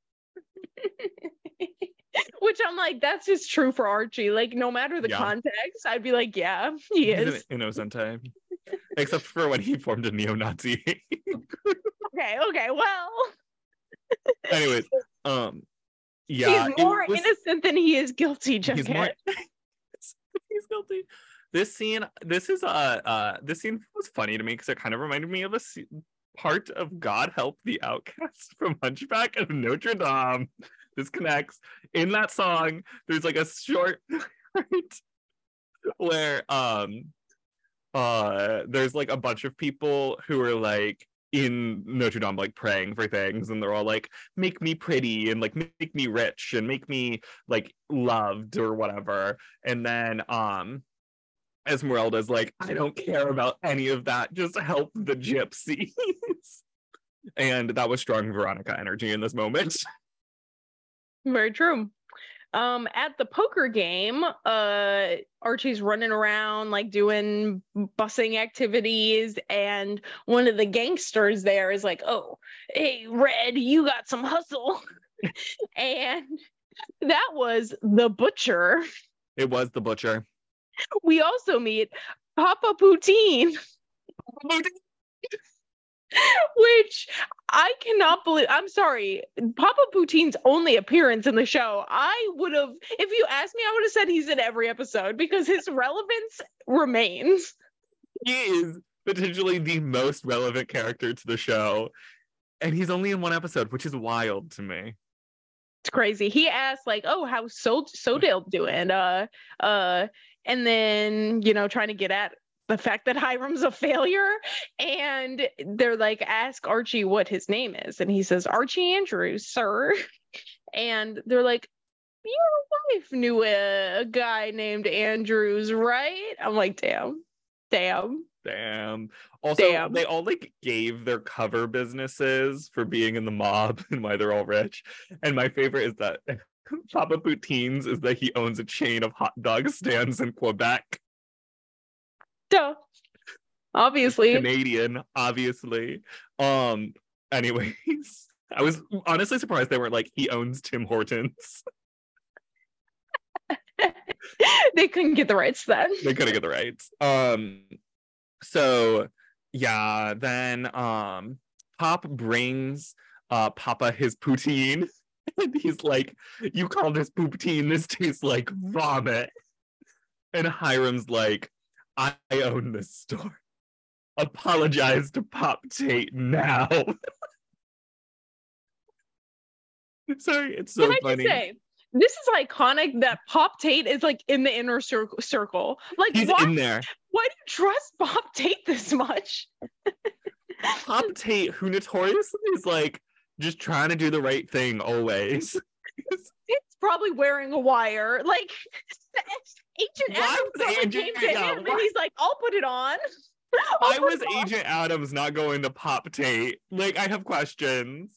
Which I'm like, that's just true for Archie. Like, no matter the yeah. context, I'd be like, yeah, he he's is. An innocente. Except for when he formed a neo-Nazi. okay, okay, well. Anyways, um, yeah. He's more was, innocent than he is guilty, Jughead. He's more... he's guilty. This scene, this is uh uh this scene was funny to me because it kind of reminded me of a part of God Help the Outcast from Hunchback of Notre Dame. This connects. In that song, there's like a short right, where um uh there's like a bunch of people who are like in Notre Dame like praying for things, and they're all like, make me pretty and like make me rich and make me like loved or whatever. And then um Esmeralda's like, I don't care about any of that, just help the gypsies. And that was strong Veronica energy in this moment. Very true. Um, at the poker game, uh, Archie's running around like doing bussing activities, and one of the gangsters there is like, "Oh, hey, Red, you got some hustle," and that was the butcher. It was the butcher. We also meet Papa Poutine. Which I cannot believe. I'm sorry. Papa Poutine's only appearance in the show, I would have, if you asked me, I would have said he's in every episode because his relevance remains. He is potentially the most relevant character to the show. And he's only in one episode, which is wild to me. It's crazy. He asked, like, oh, how's so Sodale doing? Uh, uh, and then, you know, trying to get at the fact that Hiram's a failure, and they're like, ask Archie what his name is, and he says Archie Andrews, sir. And they're like, your wife knew a, a guy named Andrews, right? I'm like, damn, damn, damn. Also, damn. They all like gave their cover businesses for being in the mob and why they're all rich. And my favorite is that Papa Poutine's is that he owns a chain of hot dog stands in Quebec. Duh. Obviously. Canadian, obviously. Um, anyways, I was honestly surprised they weren't like, he owns Tim Hortons. They couldn't get the rights then. They couldn't get the rights. Um, so yeah, then um Pop brings uh Papa his poutine, and he's like, you call this poutine, this tastes like vomit. And Hiram's like, I own this store. Apologize to Pop Tate now. Sorry, it's so Can I funny. Just say, this is iconic that Pop Tate is like in the inner cir- circle. Like, he's why, in there. Why do you trust Pop Tate this much? Pop Tate, who notoriously is like just trying to do the right thing always. It's probably wearing a wire. Like, Agent Adams probably came to yeah, him why? and he's like, I'll put it on. Why was Agent Adams not going to Pop Tate? Like, I have questions.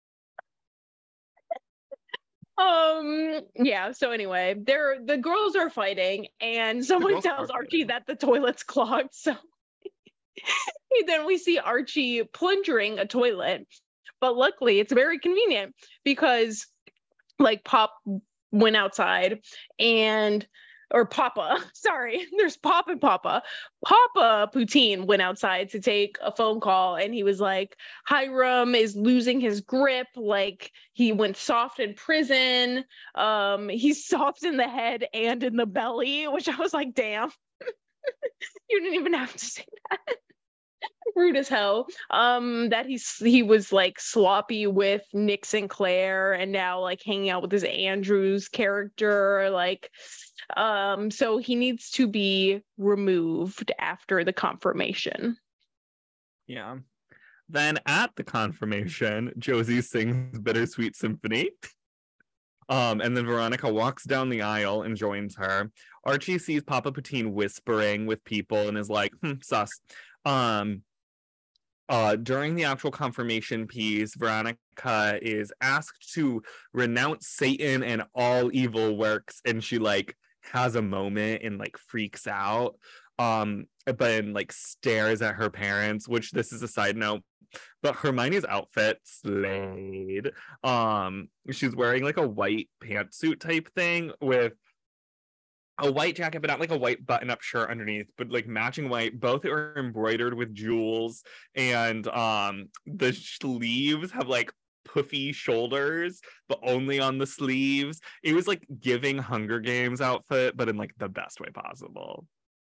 Um, yeah, so anyway, they're the girls are fighting, and someone tells Archie that the toilet's clogged, so then we see Archie plunging a toilet. But luckily it's very convenient because like Pop went outside and or Papa, sorry, there's Pop and Papa. Papa Poutine went outside to take a phone call, and he was like, Hiram is losing his grip, like he went soft in prison. Um, he's soft in the head and in the belly, which I was like, damn. You didn't even have to say that. Rude as hell. Um, that he's he was like sloppy with Nick Sinclair, and now like hanging out with his Andrews character, like um, so he needs to be removed after the confirmation. Yeah. Then at the confirmation, Josie sings Bittersweet Symphony. Um, and then Veronica walks down the aisle and joins her. Archie sees Papa Poutine whispering with people and is like, hmm, sus. Um, uh, during the actual confirmation piece, Veronica is asked to renounce Satan and all evil works, and she like has a moment and like freaks out, um, but then like stares at her parents, which this is a side note, but Hermione's outfit slayed. Um, she's wearing like a white pantsuit type thing with a white jacket, but not like a white button-up shirt underneath, but like matching white. Both are embroidered with jewels, and um, the sleeves have like puffy shoulders, but only on the sleeves. It was like giving Hunger Games outfit, but in like the best way possible.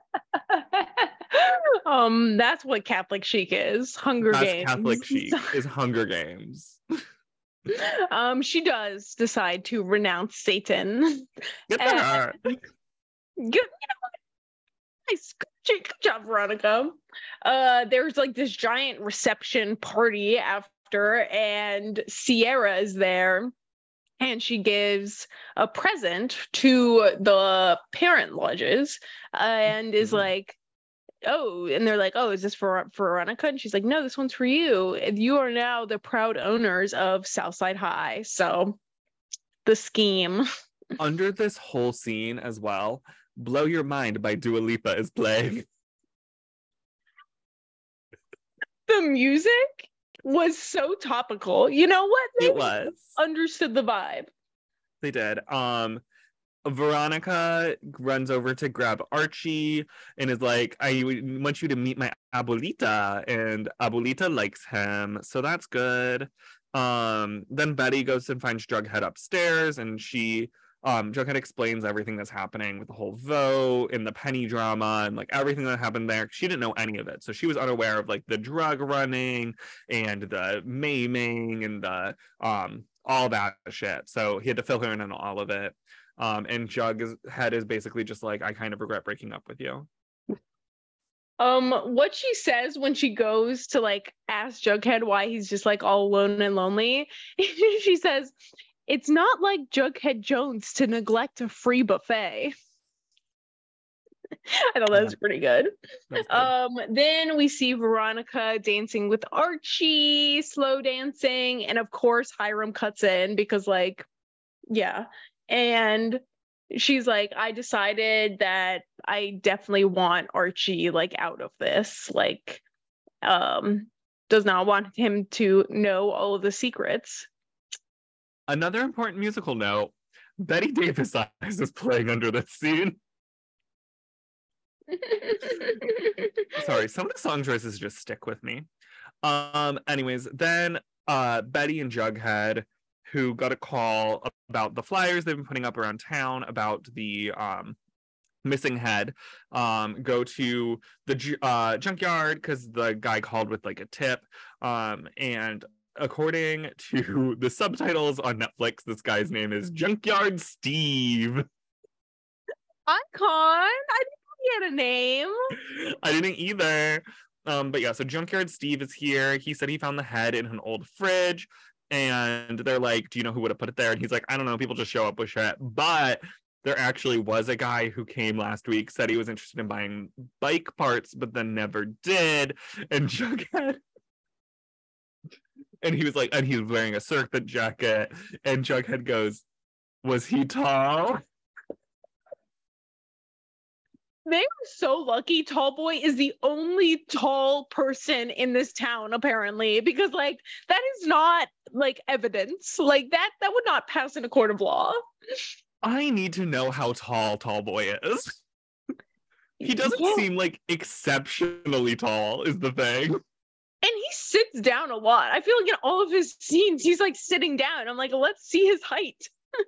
um, that's what Catholic chic is. Hunger That's Games. Catholic chic is Hunger Games. um, she does decide to renounce Satan. Good for And her. good, you know, nice. Good job, Veronica. Uh, there's like this giant reception party after, and Sierra is there, and she gives a present to the parent lodges, uh, and is Mhm. like, oh, and they're like, oh, is this for, for Veronica? And she's like, no, this one's for you. You are now the proud owners of Southside High. So the scheme. Under this whole scene as well, Blow Your Mind by Dua Lipa is playing. The music was so topical. You know what? They It was. understood the vibe. They did. Um, Veronica runs over to grab Archie and is like, I want you to meet my abuelita, and abuelita likes him, so that's good. Um, then Betty goes and finds Jughead upstairs, and she um Jughead explains everything that's happening with the whole vote and the Penny drama and like everything that happened there. She didn't know any of it, so she was unaware of like the drug running and the maiming and the um all that shit. So he had to fill her in on all of it. Um, and Jughead is basically just like, I kind of regret breaking up with you. Um, what she says when she goes to like ask Jughead why he's just like all alone and lonely, she says, it's not like Jughead Jones to neglect a free buffet. I thought that was pretty good. That's good. Um, then we see Veronica dancing with Archie, slow dancing, and of course Hiram cuts in because like, yeah. And she's like, I decided that I definitely want Archie like out of this. Like, um, does not want him to know all of the secrets. Another important musical note, Betty Davis Eyes is playing under this scene. Sorry, some of the song choices just stick with me. Um, anyways, then uh Betty and Jughead, who got a call about the flyers they've been putting up around town about the um missing head, um go to the uh junkyard because the guy called with like a tip, um and according to the subtitles on Netflix, this guy's name is Junkyard Steve. Icon. I didn't know he had a name. I didn't either. Um, but yeah, so Junkyard Steve is here. He said he found the head in an old fridge, and they're like, do you know who would have put it there? And he's like, I don't know, people just show up with shit. But there actually was a guy who came last week, said he was interested in buying bike parts, but then never did. And Jughead, and he was like, and he was wearing a circuit jacket, and Jughead goes, was he tall? They were so lucky. Tall Boy is the only tall person in this town, apparently, because like that is not like evidence. Like that that would not pass in a court of law. I need to know how tall Tall Boy is. He doesn't Yeah. seem like exceptionally tall, is the thing. And he sits down a lot. I feel like in all of his scenes, he's like sitting down. I'm like, let's see his height.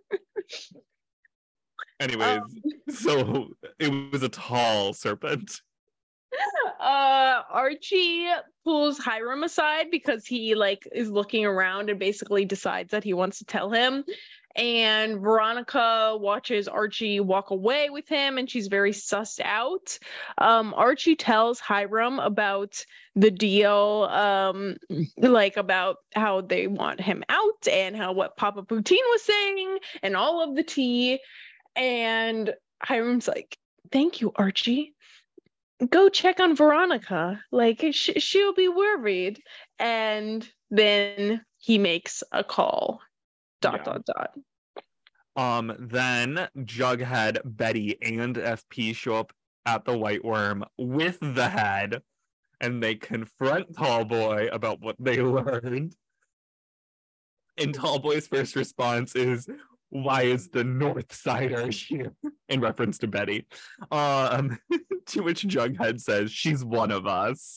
Anyways, Um, so it was a tall serpent. uh Archie pulls Hiram aside because he like is looking around and basically decides that he wants to tell him. And Veronica watches Archie walk away with him, and she's very sussed out. Um, Archie tells Hiram about the deal, um, like about how they want him out and how what Papa Poutine was saying and all of the tea. And Hiram's like, thank you, Archie. Go check on Veronica. Like, sh- she'll be worried. And then he makes a call. Dot, Yeah. dot, dot. Um, then Jughead, Betty, and F P show up at the White Worm with the head, and they confront Tallboy about what they learned. And Tallboy's first response is, why is the North Sider here? In reference to Betty. Um, to which Jughead says, she's one of us.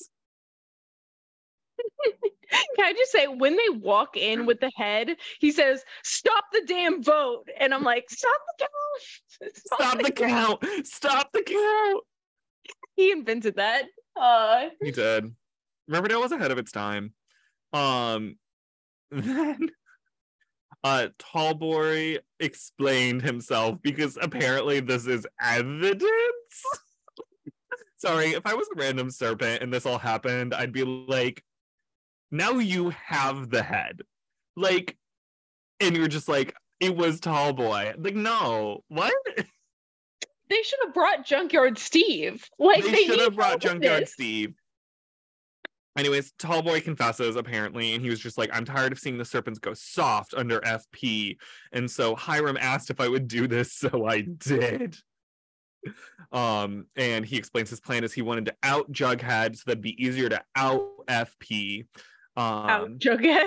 Can I just say, when they walk in with the head, he says, stop the damn vote. And I'm like, stop the count. Stop the count! Stop the count! He invented that. Uh, He did. Riverdale was ahead of its time. Um, then uh, Tallboy explained himself because apparently this is evidence. Sorry, if I was a random serpent and this all happened, I'd be like, now you have the head. Like, and you're just like, it was Tallboy. Like, no, what? They should have brought Junkyard Steve. Like, they, they should have brought Junkyard this. Steve. Anyways, Tallboy confesses, apparently, and he was just like, I'm tired of seeing the serpents go soft under F P. And so Hiram asked if I would do this, so I did. Um, and he explains his plan is he wanted to out Jughead so that'd be easier to out F P. Um, out Jughead.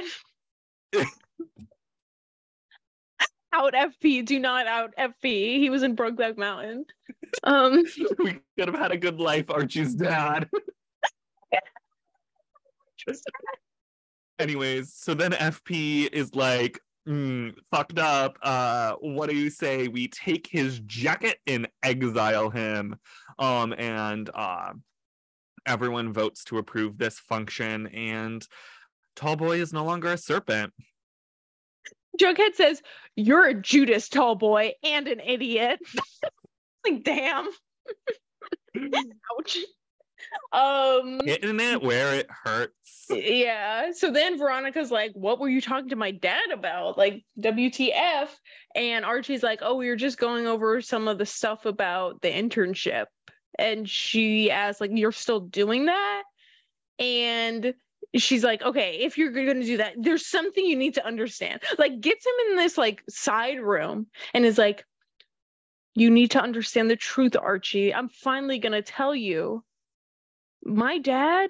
Out F P, do not out F P. He was in Brokeback Mountain. Um, we could have had a good life, Archie's dad. Anyways, so then F P is like, mm, fucked up. Uh, what do you say? We take his jacket and exile him. Um, and uh, everyone votes to approve this function, and Tallboy is no longer a serpent. Jughead says, "You're a Judas, Tallboy, and an idiot." Like, damn. Ouch. Um, Hitting it where it hurts. Yeah. So then Veronica's like, "What were you talking to my dad about? Like, W T F?" And Archie's like, "Oh, we were just going over some of the stuff about the internship." And she asks, like, "You're still doing that?" And she's like, "Okay, if you're going to do that, there's something you need to understand." Like, gets him in this like side room and is like, "You need to understand the truth, Archie. I'm finally going to tell you. My dad,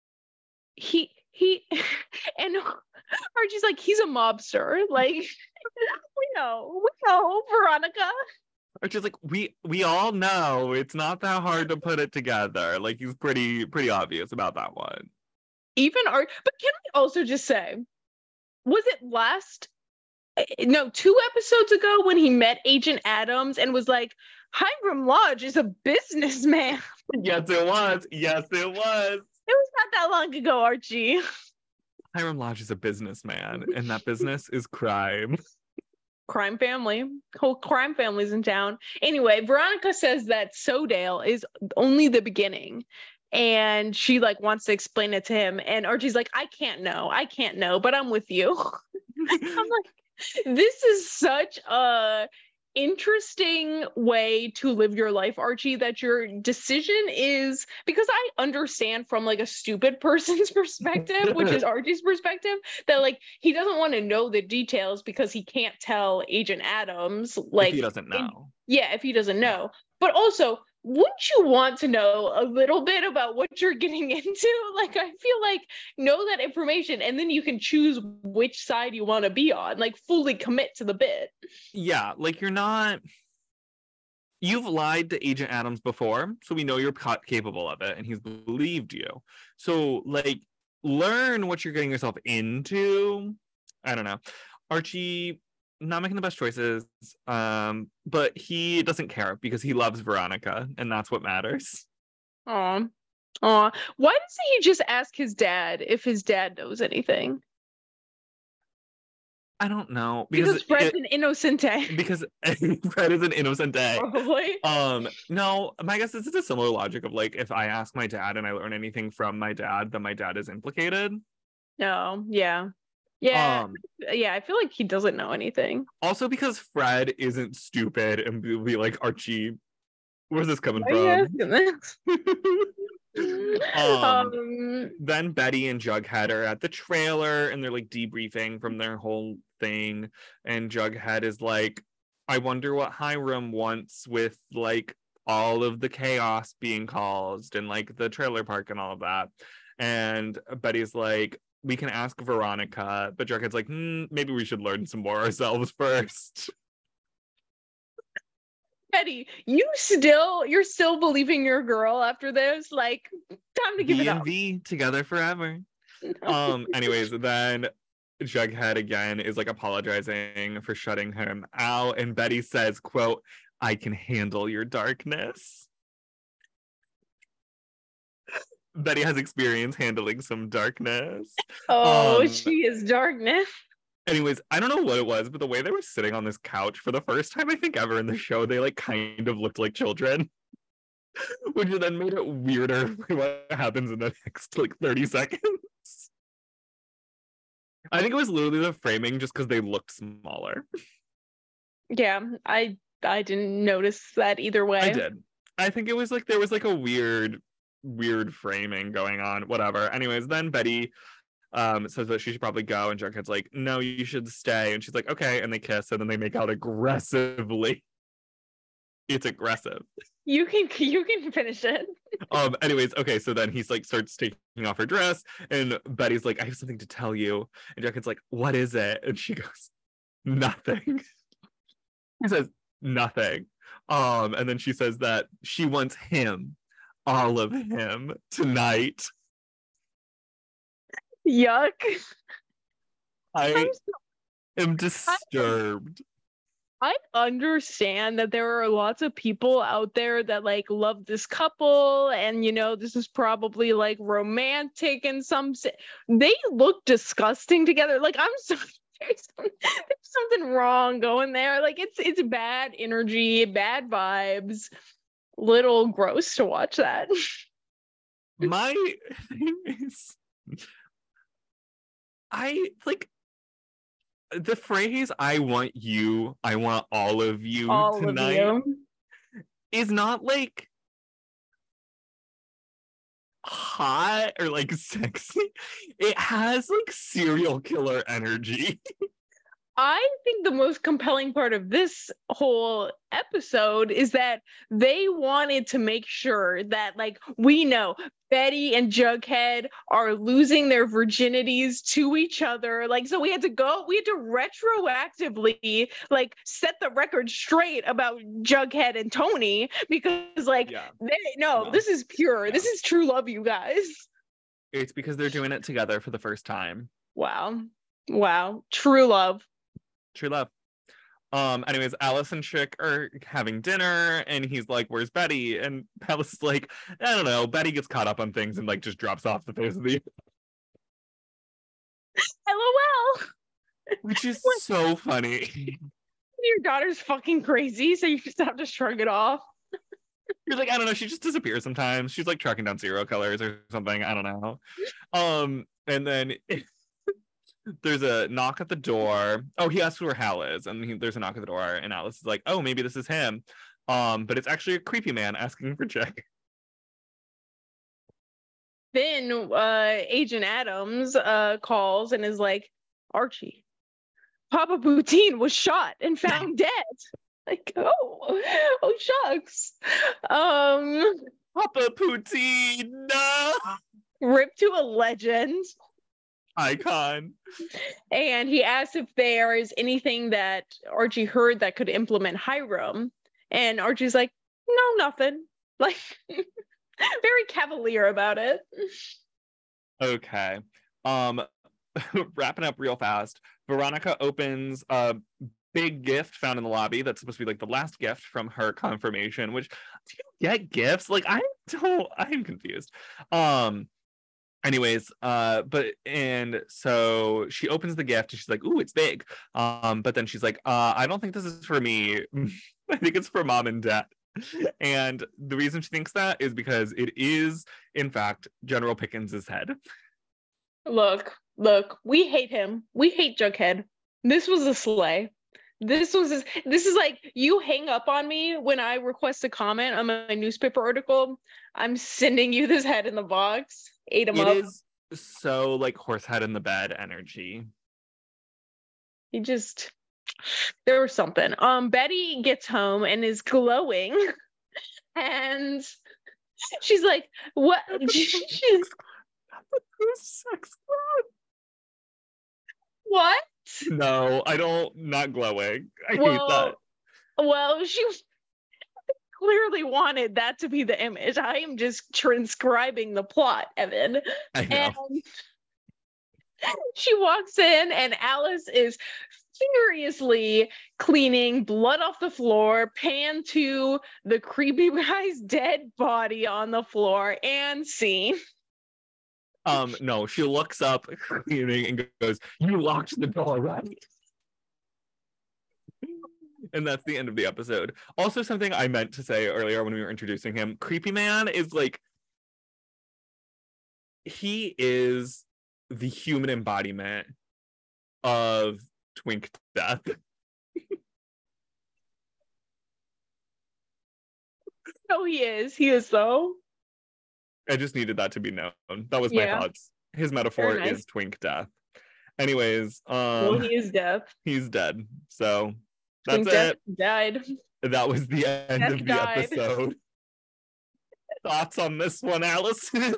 he he and Archie's like, he's a mobster. Like, we know, we know, Veronica." Archie's like, we we all know it's not that hard to put it together. Like, he's pretty pretty obvious about that one. Even Art, but can we also just say, was it last? No, two episodes ago when he met Agent Adams and was like, "Hiram Lodge is a businessman." Yes, it was. Yes, it was. It was not that long ago, Archie. Hiram Lodge is a businessman, and that business is crime. Crime family. Whole crime family's in town. Anyway, Veronica says that Sodale is only the beginning. And she like wants to explain it to him. And Archie's like, "I can't know. I can't know, but I'm with you." I'm like, this is such a interesting way to live your life, Archie, that your decision is, because I understand from like a stupid person's perspective, which is Archie's perspective, that like he doesn't want to know the details because he can't tell Agent Adams, like, if he doesn't know. In, yeah, if he doesn't know. But also, wouldn't you want to know a little bit about what you're getting into? Like, I feel like know that information and then you can choose which side you want to be on, like fully commit to the bit. Yeah, like you're not, you've lied to Agent Adams before, so we know you're capable of it and he's believed you. So like, learn what you're getting yourself into. I don't know. Archie, not making the best choices, um, but he doesn't care because he loves Veronica, and that's what matters. Aw. Aw. Why doesn't he just ask his dad if his dad knows anything? I don't know. Because, because Fred's it, an innocente. Because Fred is an innocente. Probably. Um, no, my guess is it's a similar logic of like, if I ask my dad and I learn anything from my dad, then my dad is implicated. No, yeah. Yeah, um, yeah, I feel like he doesn't know anything. Also because Fred isn't stupid and will be like, "Archie, where's this coming Why from?" um, um, then Betty and Jughead are at the trailer and they're like debriefing from their whole thing. And Jughead is like, "I wonder what Hiram wants with like all of the chaos being caused and like the trailer park and all of that." And Betty's like, "We can ask Veronica," but Jughead's like, hmm, maybe we should learn some more ourselves first. Betty, you still, you're still believing your girl after this? Like, time to give B it and up. V together forever. No. Um. Anyways, then Jughead again is like apologizing for shutting him out, and Betty says, "quote I can handle your darkness." Betty has experience handling some darkness. Oh, Um, she is darkness. anyways, I don't know what it was, but the way they were sitting on this couch for the first time, I think, ever in the show, they like kind of looked like children, which then made it weirder for what happens in the next like thirty seconds. I think it was literally the framing just because they looked smaller. Yeah, I I didn't notice that either way. I did. I think it was like there was like a weird, weird framing going on. Whatever. Anyways, then Betty um says that she should probably go, and Jughead's like, no, you should stay. And she's like, okay, and they kiss, and then they make out aggressively. It's aggressive. You can you can finish it. Um, anyways, okay, so then he's like starts taking off her dress, and Betty's like, I have something to tell you. And Jughead's like, what is it? And she goes, nothing. He says, nothing. Um, and then she says that she wants him, all of him, tonight. Yuck. I am disturbed. I understand that there are lots of people out there that like love this couple, and you know, this is probably like romantic in some se- they look disgusting together. Like, I'm so there's, some, there's something wrong going there. Like, it's it's bad energy, bad vibes. Little gross to watch that. My thing is, I like the phrase I want you, I want all of you All tonight of you. is not like hot or like sexy. It has like serial killer energy. I think the most compelling part of this whole episode is that they wanted to make sure that, like, we know Betty and Jughead are losing their virginities to each other. Like, so we had to go, we had to retroactively, like, set the record straight about Jughead and Tony, because, like, yeah. they no, well, this is pure. Yeah. This is true love, you guys. It's because they're doing it together for the first time. Wow. Wow. True love. True love. Um, anyways, Alice and Chick are having dinner, and he's like, where's Betty? And Alice is like, I don't know. Betty gets caught up on things and like just drops off the face of the LOL. Which is so funny. Your daughter's fucking crazy, so you just have to shrug it off. You're like, I don't know, she just disappears sometimes. She's like tracking down serial killers or something. I don't know. Um, and then there's a knock at the door. Oh, he asks where Hal is, and he, there's a knock at the door, and Alice is like, oh, maybe this is him. Um, but it's actually a creepy man asking for Chick. Then uh, Agent Adams uh, calls and is like, Archie, Papa Poutine was shot and found dead. Like, oh, oh shucks. Um, Papa Poutine, no! Ripped to a legend. Icon. And he asks if there is anything that Archie heard that could implement Hiram. And Archie's like, no, nothing. Like, very cavalier about it. Okay. Um, wrapping up real fast. Veronica opens a big gift found in the lobby that's supposed to be like the last gift from her confirmation, which, do you get gifts? Like, I don't, I'm confused. Um, Anyways, uh, but and so she opens the gift and she's like, "Ooh, it's big." Um, but then she's like, uh, "I don't think this is for me. I think it's for mom and dad." And the reason she thinks that is because it is, in fact, General Pickens's head. Look, look, we hate him. We hate Jughead. This was a slay. This was a, this is like, you hang up on me when I request a comment on my newspaper article. I'm sending you this head in the box. Ate him it up. It is so like horse head in the bed energy. He just, there was something. Um, Betty gets home and is glowing, and she's like, "What?" she's sex club. What? No, I don't. Not glowing. I well, hate that. Well, she clearly wanted that to be the image. I am just transcribing the plot, Evan. I know. And she walks in, and Alice is furiously cleaning blood off the floor, pan to the creepy guy's dead body on the floor, and scene. Um, no, she looks up and goes, "You locked the door, right?" And that's the end of the episode. Also, something I meant to say earlier when we were introducing him, Creepy Man is like, he is the human embodiment of twink death. No, he is. He is though. I just needed that to be known. That was Yeah. my thoughts. His metaphor Very nice. is twink death. Anyways, um, Well, he is death. he's dead. So that's Twink it. Death died. That was the end Death of the died. episode. Thoughts on this one, Allison?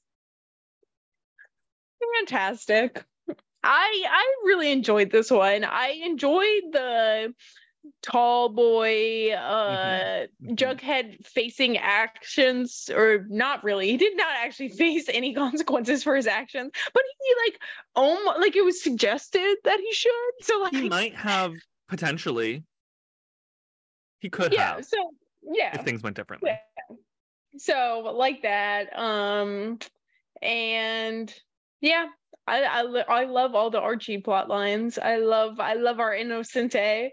Fantastic. I I really enjoyed this one. I enjoyed the tall boy uh Mhm. Jughead facing actions, or not really. He did not actually face any consequences for his actions, but he like um like it was suggested that he should. So like He might have potentially. He could yeah, have so yeah. if things went differently. Yeah. So like that. Um and yeah, I I, lo- I love all the Archie plot lines. I love I love our Innocente.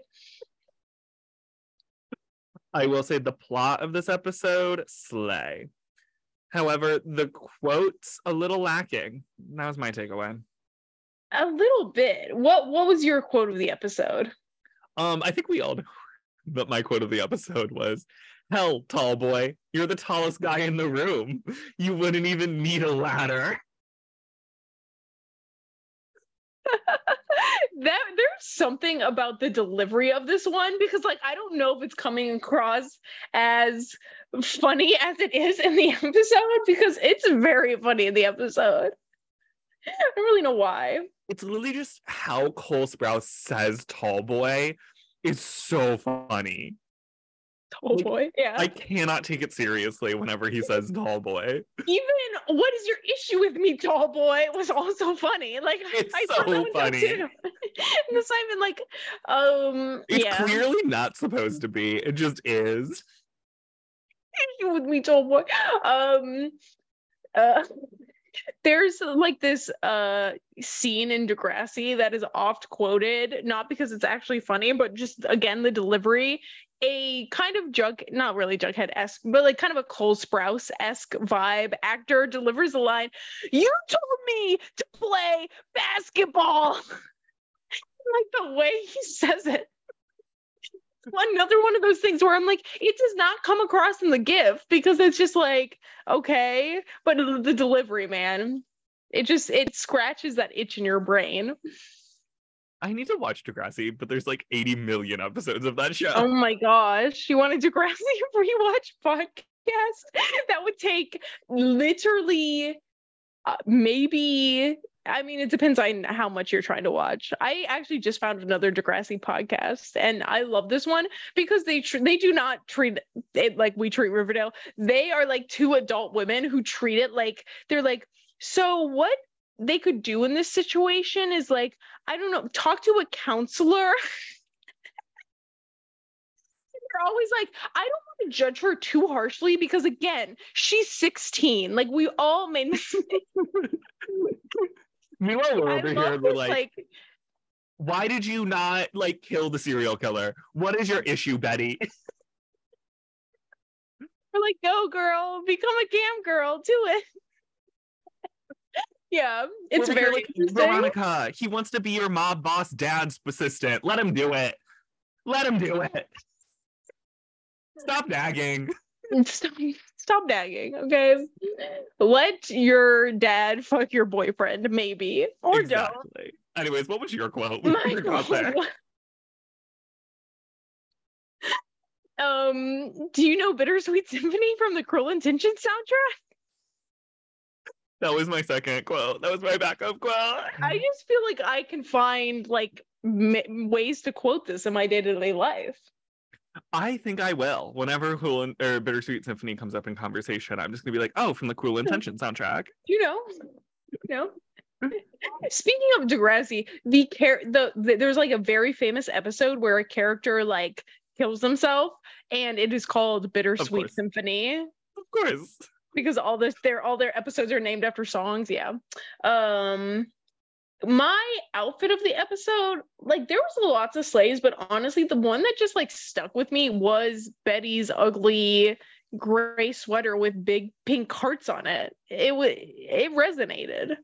I will say the plot of this episode, slay. However, the quotes a little lacking. That was my takeaway. A little bit. What what was your quote of the episode? Um, I think we all know that my quote of the episode was, "Hell, tall boy, you're the tallest guy in the room. You wouldn't even need a ladder." That there's something about the delivery of this one, because like I don't know if it's coming across as funny as it is in the episode, because it's very funny in the episode. I don't really know why. It's literally just how Cole Sprouse says tall boy is so funny. Tall Like, boy. Yeah. I cannot take it seriously whenever he says tall boy. Even "What is your issue with me, tall boy?" was also funny. Like It's I so thought that one down funny. too. And the Simon like um It's yeah. clearly not supposed to be. It just is. Issue with me, tall boy. Um uh there's like this uh scene in Degrassi that is oft quoted, not because it's actually funny, but just again the delivery. A kind of jug, not really Jughead-esque, but like kind of a Cole Sprouse-esque vibe actor delivers the line, "You told me to play basketball." Like the way he says it. Another one of those things where I'm like, it does not come across in the GIF, because it's just like, okay, but the delivery, man, it just it scratches that itch in your brain. I need to watch Degrassi, but there's like eighty million episodes of that show. Oh my gosh, you want a Degrassi rewatch podcast? That would take literally uh, maybe. I mean, it depends on how much you're trying to watch. I actually just found another Degrassi podcast, and I love this one because they tr- they do not treat it like we treat Riverdale. They are like two adult women who treat it like they're like, so what they could do in this situation is like, I don't know, talk to a counselor. They're always like, I don't want to judge her too harshly because again, she's sixteen. Like we all made mistakes. Meanwhile, we're I over love here and we're this, like, like, why did you not like kill the serial killer? What is your issue, Betty? we're like, go girl, become a cam girl, do it. Yeah, it's Over here, very like, interesting. Veronica, he wants to be your mob boss dad's assistant. Let him do it. Let him do it. Stop nagging. Stop, stop nagging, okay? Let your dad fuck your boyfriend, maybe, or Exactly. Anyways, what was your quote? don't. We forgot there. Um, do you know "Bittersweet Symphony" from the Cruel Intentions soundtrack? That was my second quote. That was my backup quote. I just feel like I can find like m- ways to quote this in my day-to-day life. I think I will. Whenever Cruel in- or Bittersweet Symphony comes up in conversation, I'm just gonna be like, oh, from the Cruel Intention soundtrack. You know, you know. Speaking of Degrassi, the char- the, the there's like a very famous episode where a character like kills himself, and it is called "Bittersweet course. Symphony." Of course. because all this their all their episodes are named after songs. Yeah. Um my outfit of the episode, like there was lots of slays, but honestly the one that just like stuck with me was Betty's ugly gray sweater with big pink hearts on it. It was it resonated.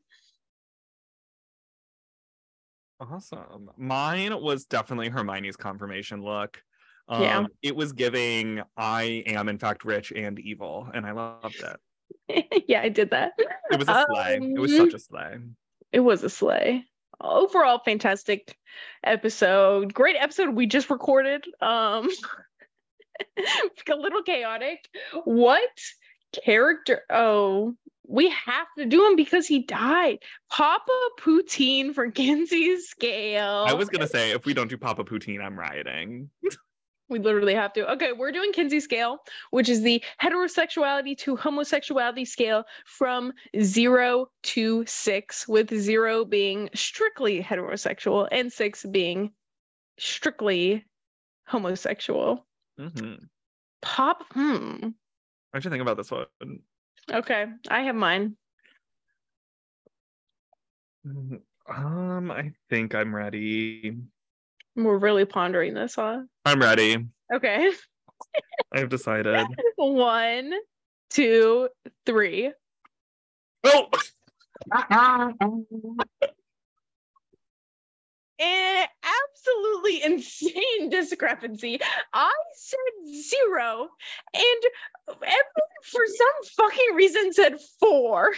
Awesome. Mine was definitely Hermione's confirmation look. Um, Yeah. It was giving I am in fact rich and evil, and I loved it. Yeah, I did that. It was a slay. Um, It was such a slay. It was a slay. Overall, fantastic episode. Great episode we just recorded. Um, a little chaotic. What character? Oh, we have to do him because he died. Papa Poutine for Kinsey's scale. I was gonna say, if we don't do Papa Poutine, I'm rioting. We literally have to. Okay, we're doing Kinsey scale, which is the heterosexuality to homosexuality scale from zero to six, with zero being strictly heterosexual and six being strictly homosexual. Mm-hmm. Pop, hmm. Why'd you think about this one? Okay, I have mine. Um, I think I'm ready. We're really pondering this, huh? I'm ready. Okay. I've decided. One, two, three. Oh! An absolutely insane discrepancy. I said zero, and everyone for some fucking reason said four.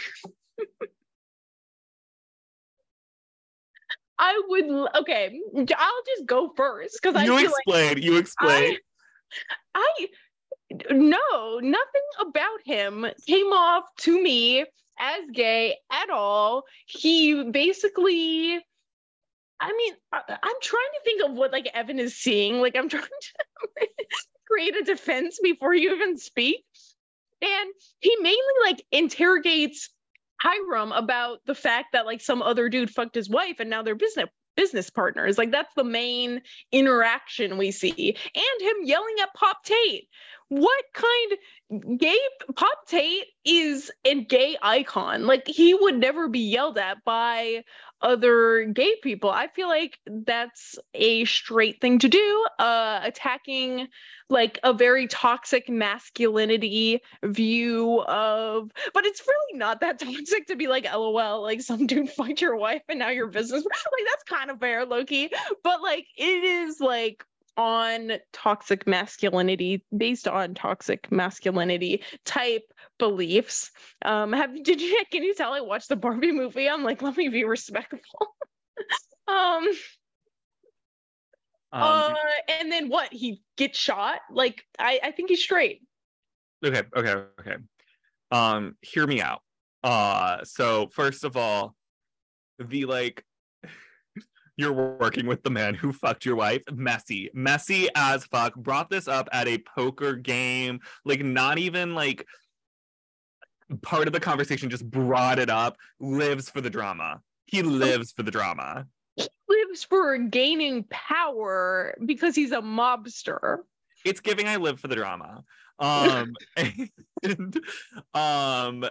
I would okay. I'll just go first because I You feel explain. like You explain. I, I no, nothing about him came off to me as gay at all. He basically, I mean, I, I'm trying to think of what like Evan is seeing. Like I'm trying to create a defense before you even speak. And he mainly like interrogates Hiram about the fact that like some other dude fucked his wife and now they're business business partners. Like that's the main interaction we see. And him yelling at Pop Tate. What kind gay Pop Tate is a gay icon. Like he would never be yelled at by other gay people. I feel like that's a straight thing to do. Uh attacking like a very toxic masculinity view of, but it's really not that toxic to be like, lol, like some dude fucked your wife and now your business, like that's kind of fair, low-key, but like it is like on toxic masculinity, based on toxic masculinity type beliefs. Um have did you can you tell I watched the Barbie movie? I'm like, let me be respectful. um Um, uh and then what, he gets shot? Like I I think he's straight. okay, okay, okay. Um, hear me out. Uh, so first of all, the like you're working with the man who fucked your wife, messy, messy as fuck. Brought this up at a poker game, like not even like part of the conversation, just brought it up. Lives for the drama. He lives for the drama. He lives for gaining power because he's a mobster. It's giving I live for the drama. Um and um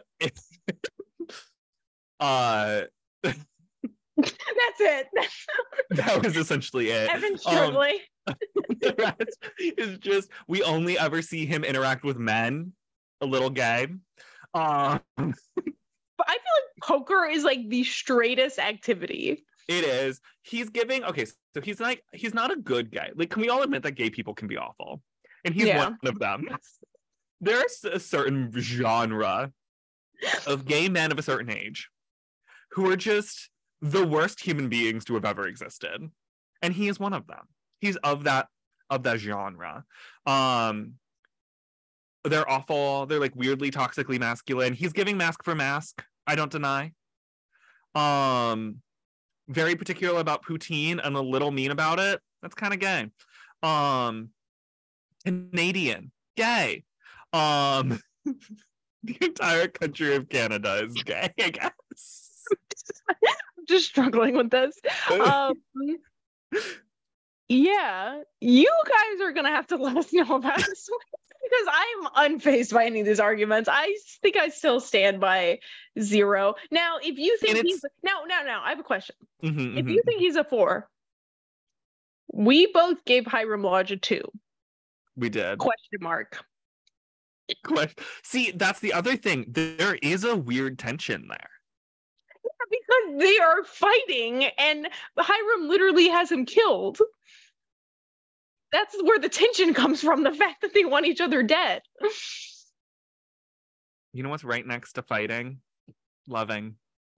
uh That's it. that was essentially it. Evan struggling. Um, the rest is just we only ever see him interact with men, a little gay. Um But I feel like poker is like the straightest activity. It is. He's giving okay, so he's like he's not a good guy. Like, can we all admit that gay people can be awful? And he's Yeah. one of them. There's a certain genre of gay men of a certain age who are just the worst human beings to have ever existed. And he is one of them. He's of that of that genre. Um they're awful. They're like weirdly toxically masculine. He's giving mask for mask. I don't deny. Um very particular about poutine and a little mean about it. That's kind of gay. Um, Canadian, gay. Um, the entire country of Canada is gay, I guess. I'm just struggling with this. Um, yeah, you guys are gonna have to let us know about this one. because I'm unfazed by any of these arguments. I think I still stand by zero. Now, if you think he's now, now, now, I have a question. Mm-hmm, if mm-hmm. you think he's a four, we both gave Hiram Lodge a two. We did. Question mark. Question. See, that's the other thing. There is a weird tension there. Yeah, because they are fighting, and Hiram literally has him killed. That's where the tension comes from, the fact that they want each other dead. You know what's right next to fighting? Loving.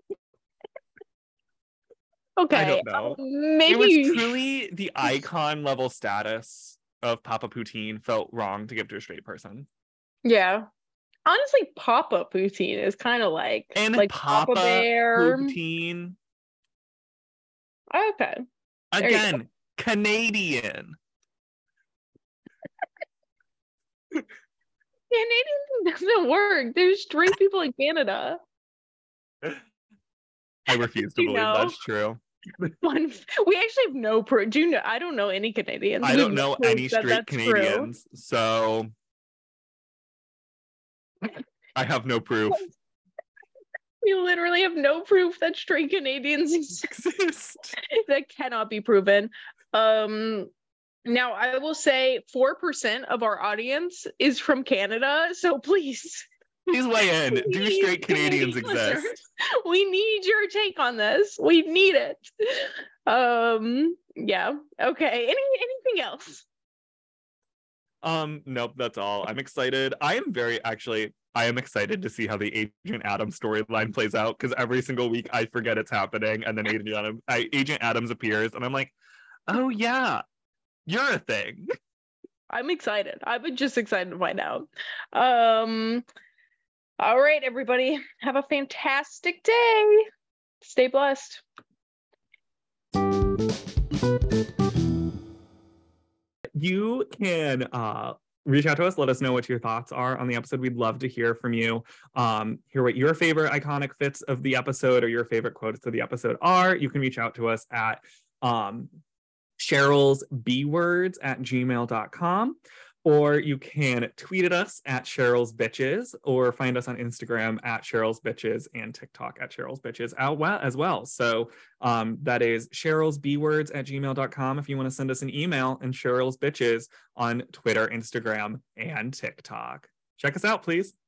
Okay. I don't know. Uh, maybe it was truly the icon level status of Papa Poutine felt wrong to give to a straight person. Yeah. Honestly, Papa Poutine is kind of like and like Papa, Papa Bear. Poutine. Okay. Again, Canadian. Canadian doesn't work. There's straight people in Canada. I refuse to You believe know? that's true. One, we actually have no proof. Do you know? I don't know any Canadians. I We don't have know no proof any that straight that's Canadians, so I have no proof. true. We literally have no proof that straight Canadians Exist. that cannot be proven. Um, now I will say four percent of our audience is from Canada, so please. Please weigh in. Do Please, straight Canadians Canadian listeners, exist? We need your take on this. We need it. Um, yeah. Okay. Any anything else? Um, nope, that's all. I'm excited. I am very actually I am excited to see how the Agent Adams storyline plays out, because every single week I forget it's happening, and then Agent Adams, I, Agent Adams appears, and I'm like, oh yeah, you're a thing. I'm excited. I'm just excited to find out. Um, all right, everybody. Have a fantastic day. Stay blessed. You can uh reach out to us, let us know what your thoughts are on the episode. We'd love to hear from you. Um, hear what your favorite iconic fits of the episode or your favorite quotes of the episode are. You can reach out to us at um Cheryl's B words at gmail dot com, or you can tweet at us at Cheryl's Bitches, or find us on Instagram at Cheryl's Bitches and TikTok at Cheryl's Bitches as well. So um, that is Cheryl's B words at gmail dot com if you want to send us an email, and Cheryl's Bitches on Twitter, Instagram, and TikTok. Check us out, please.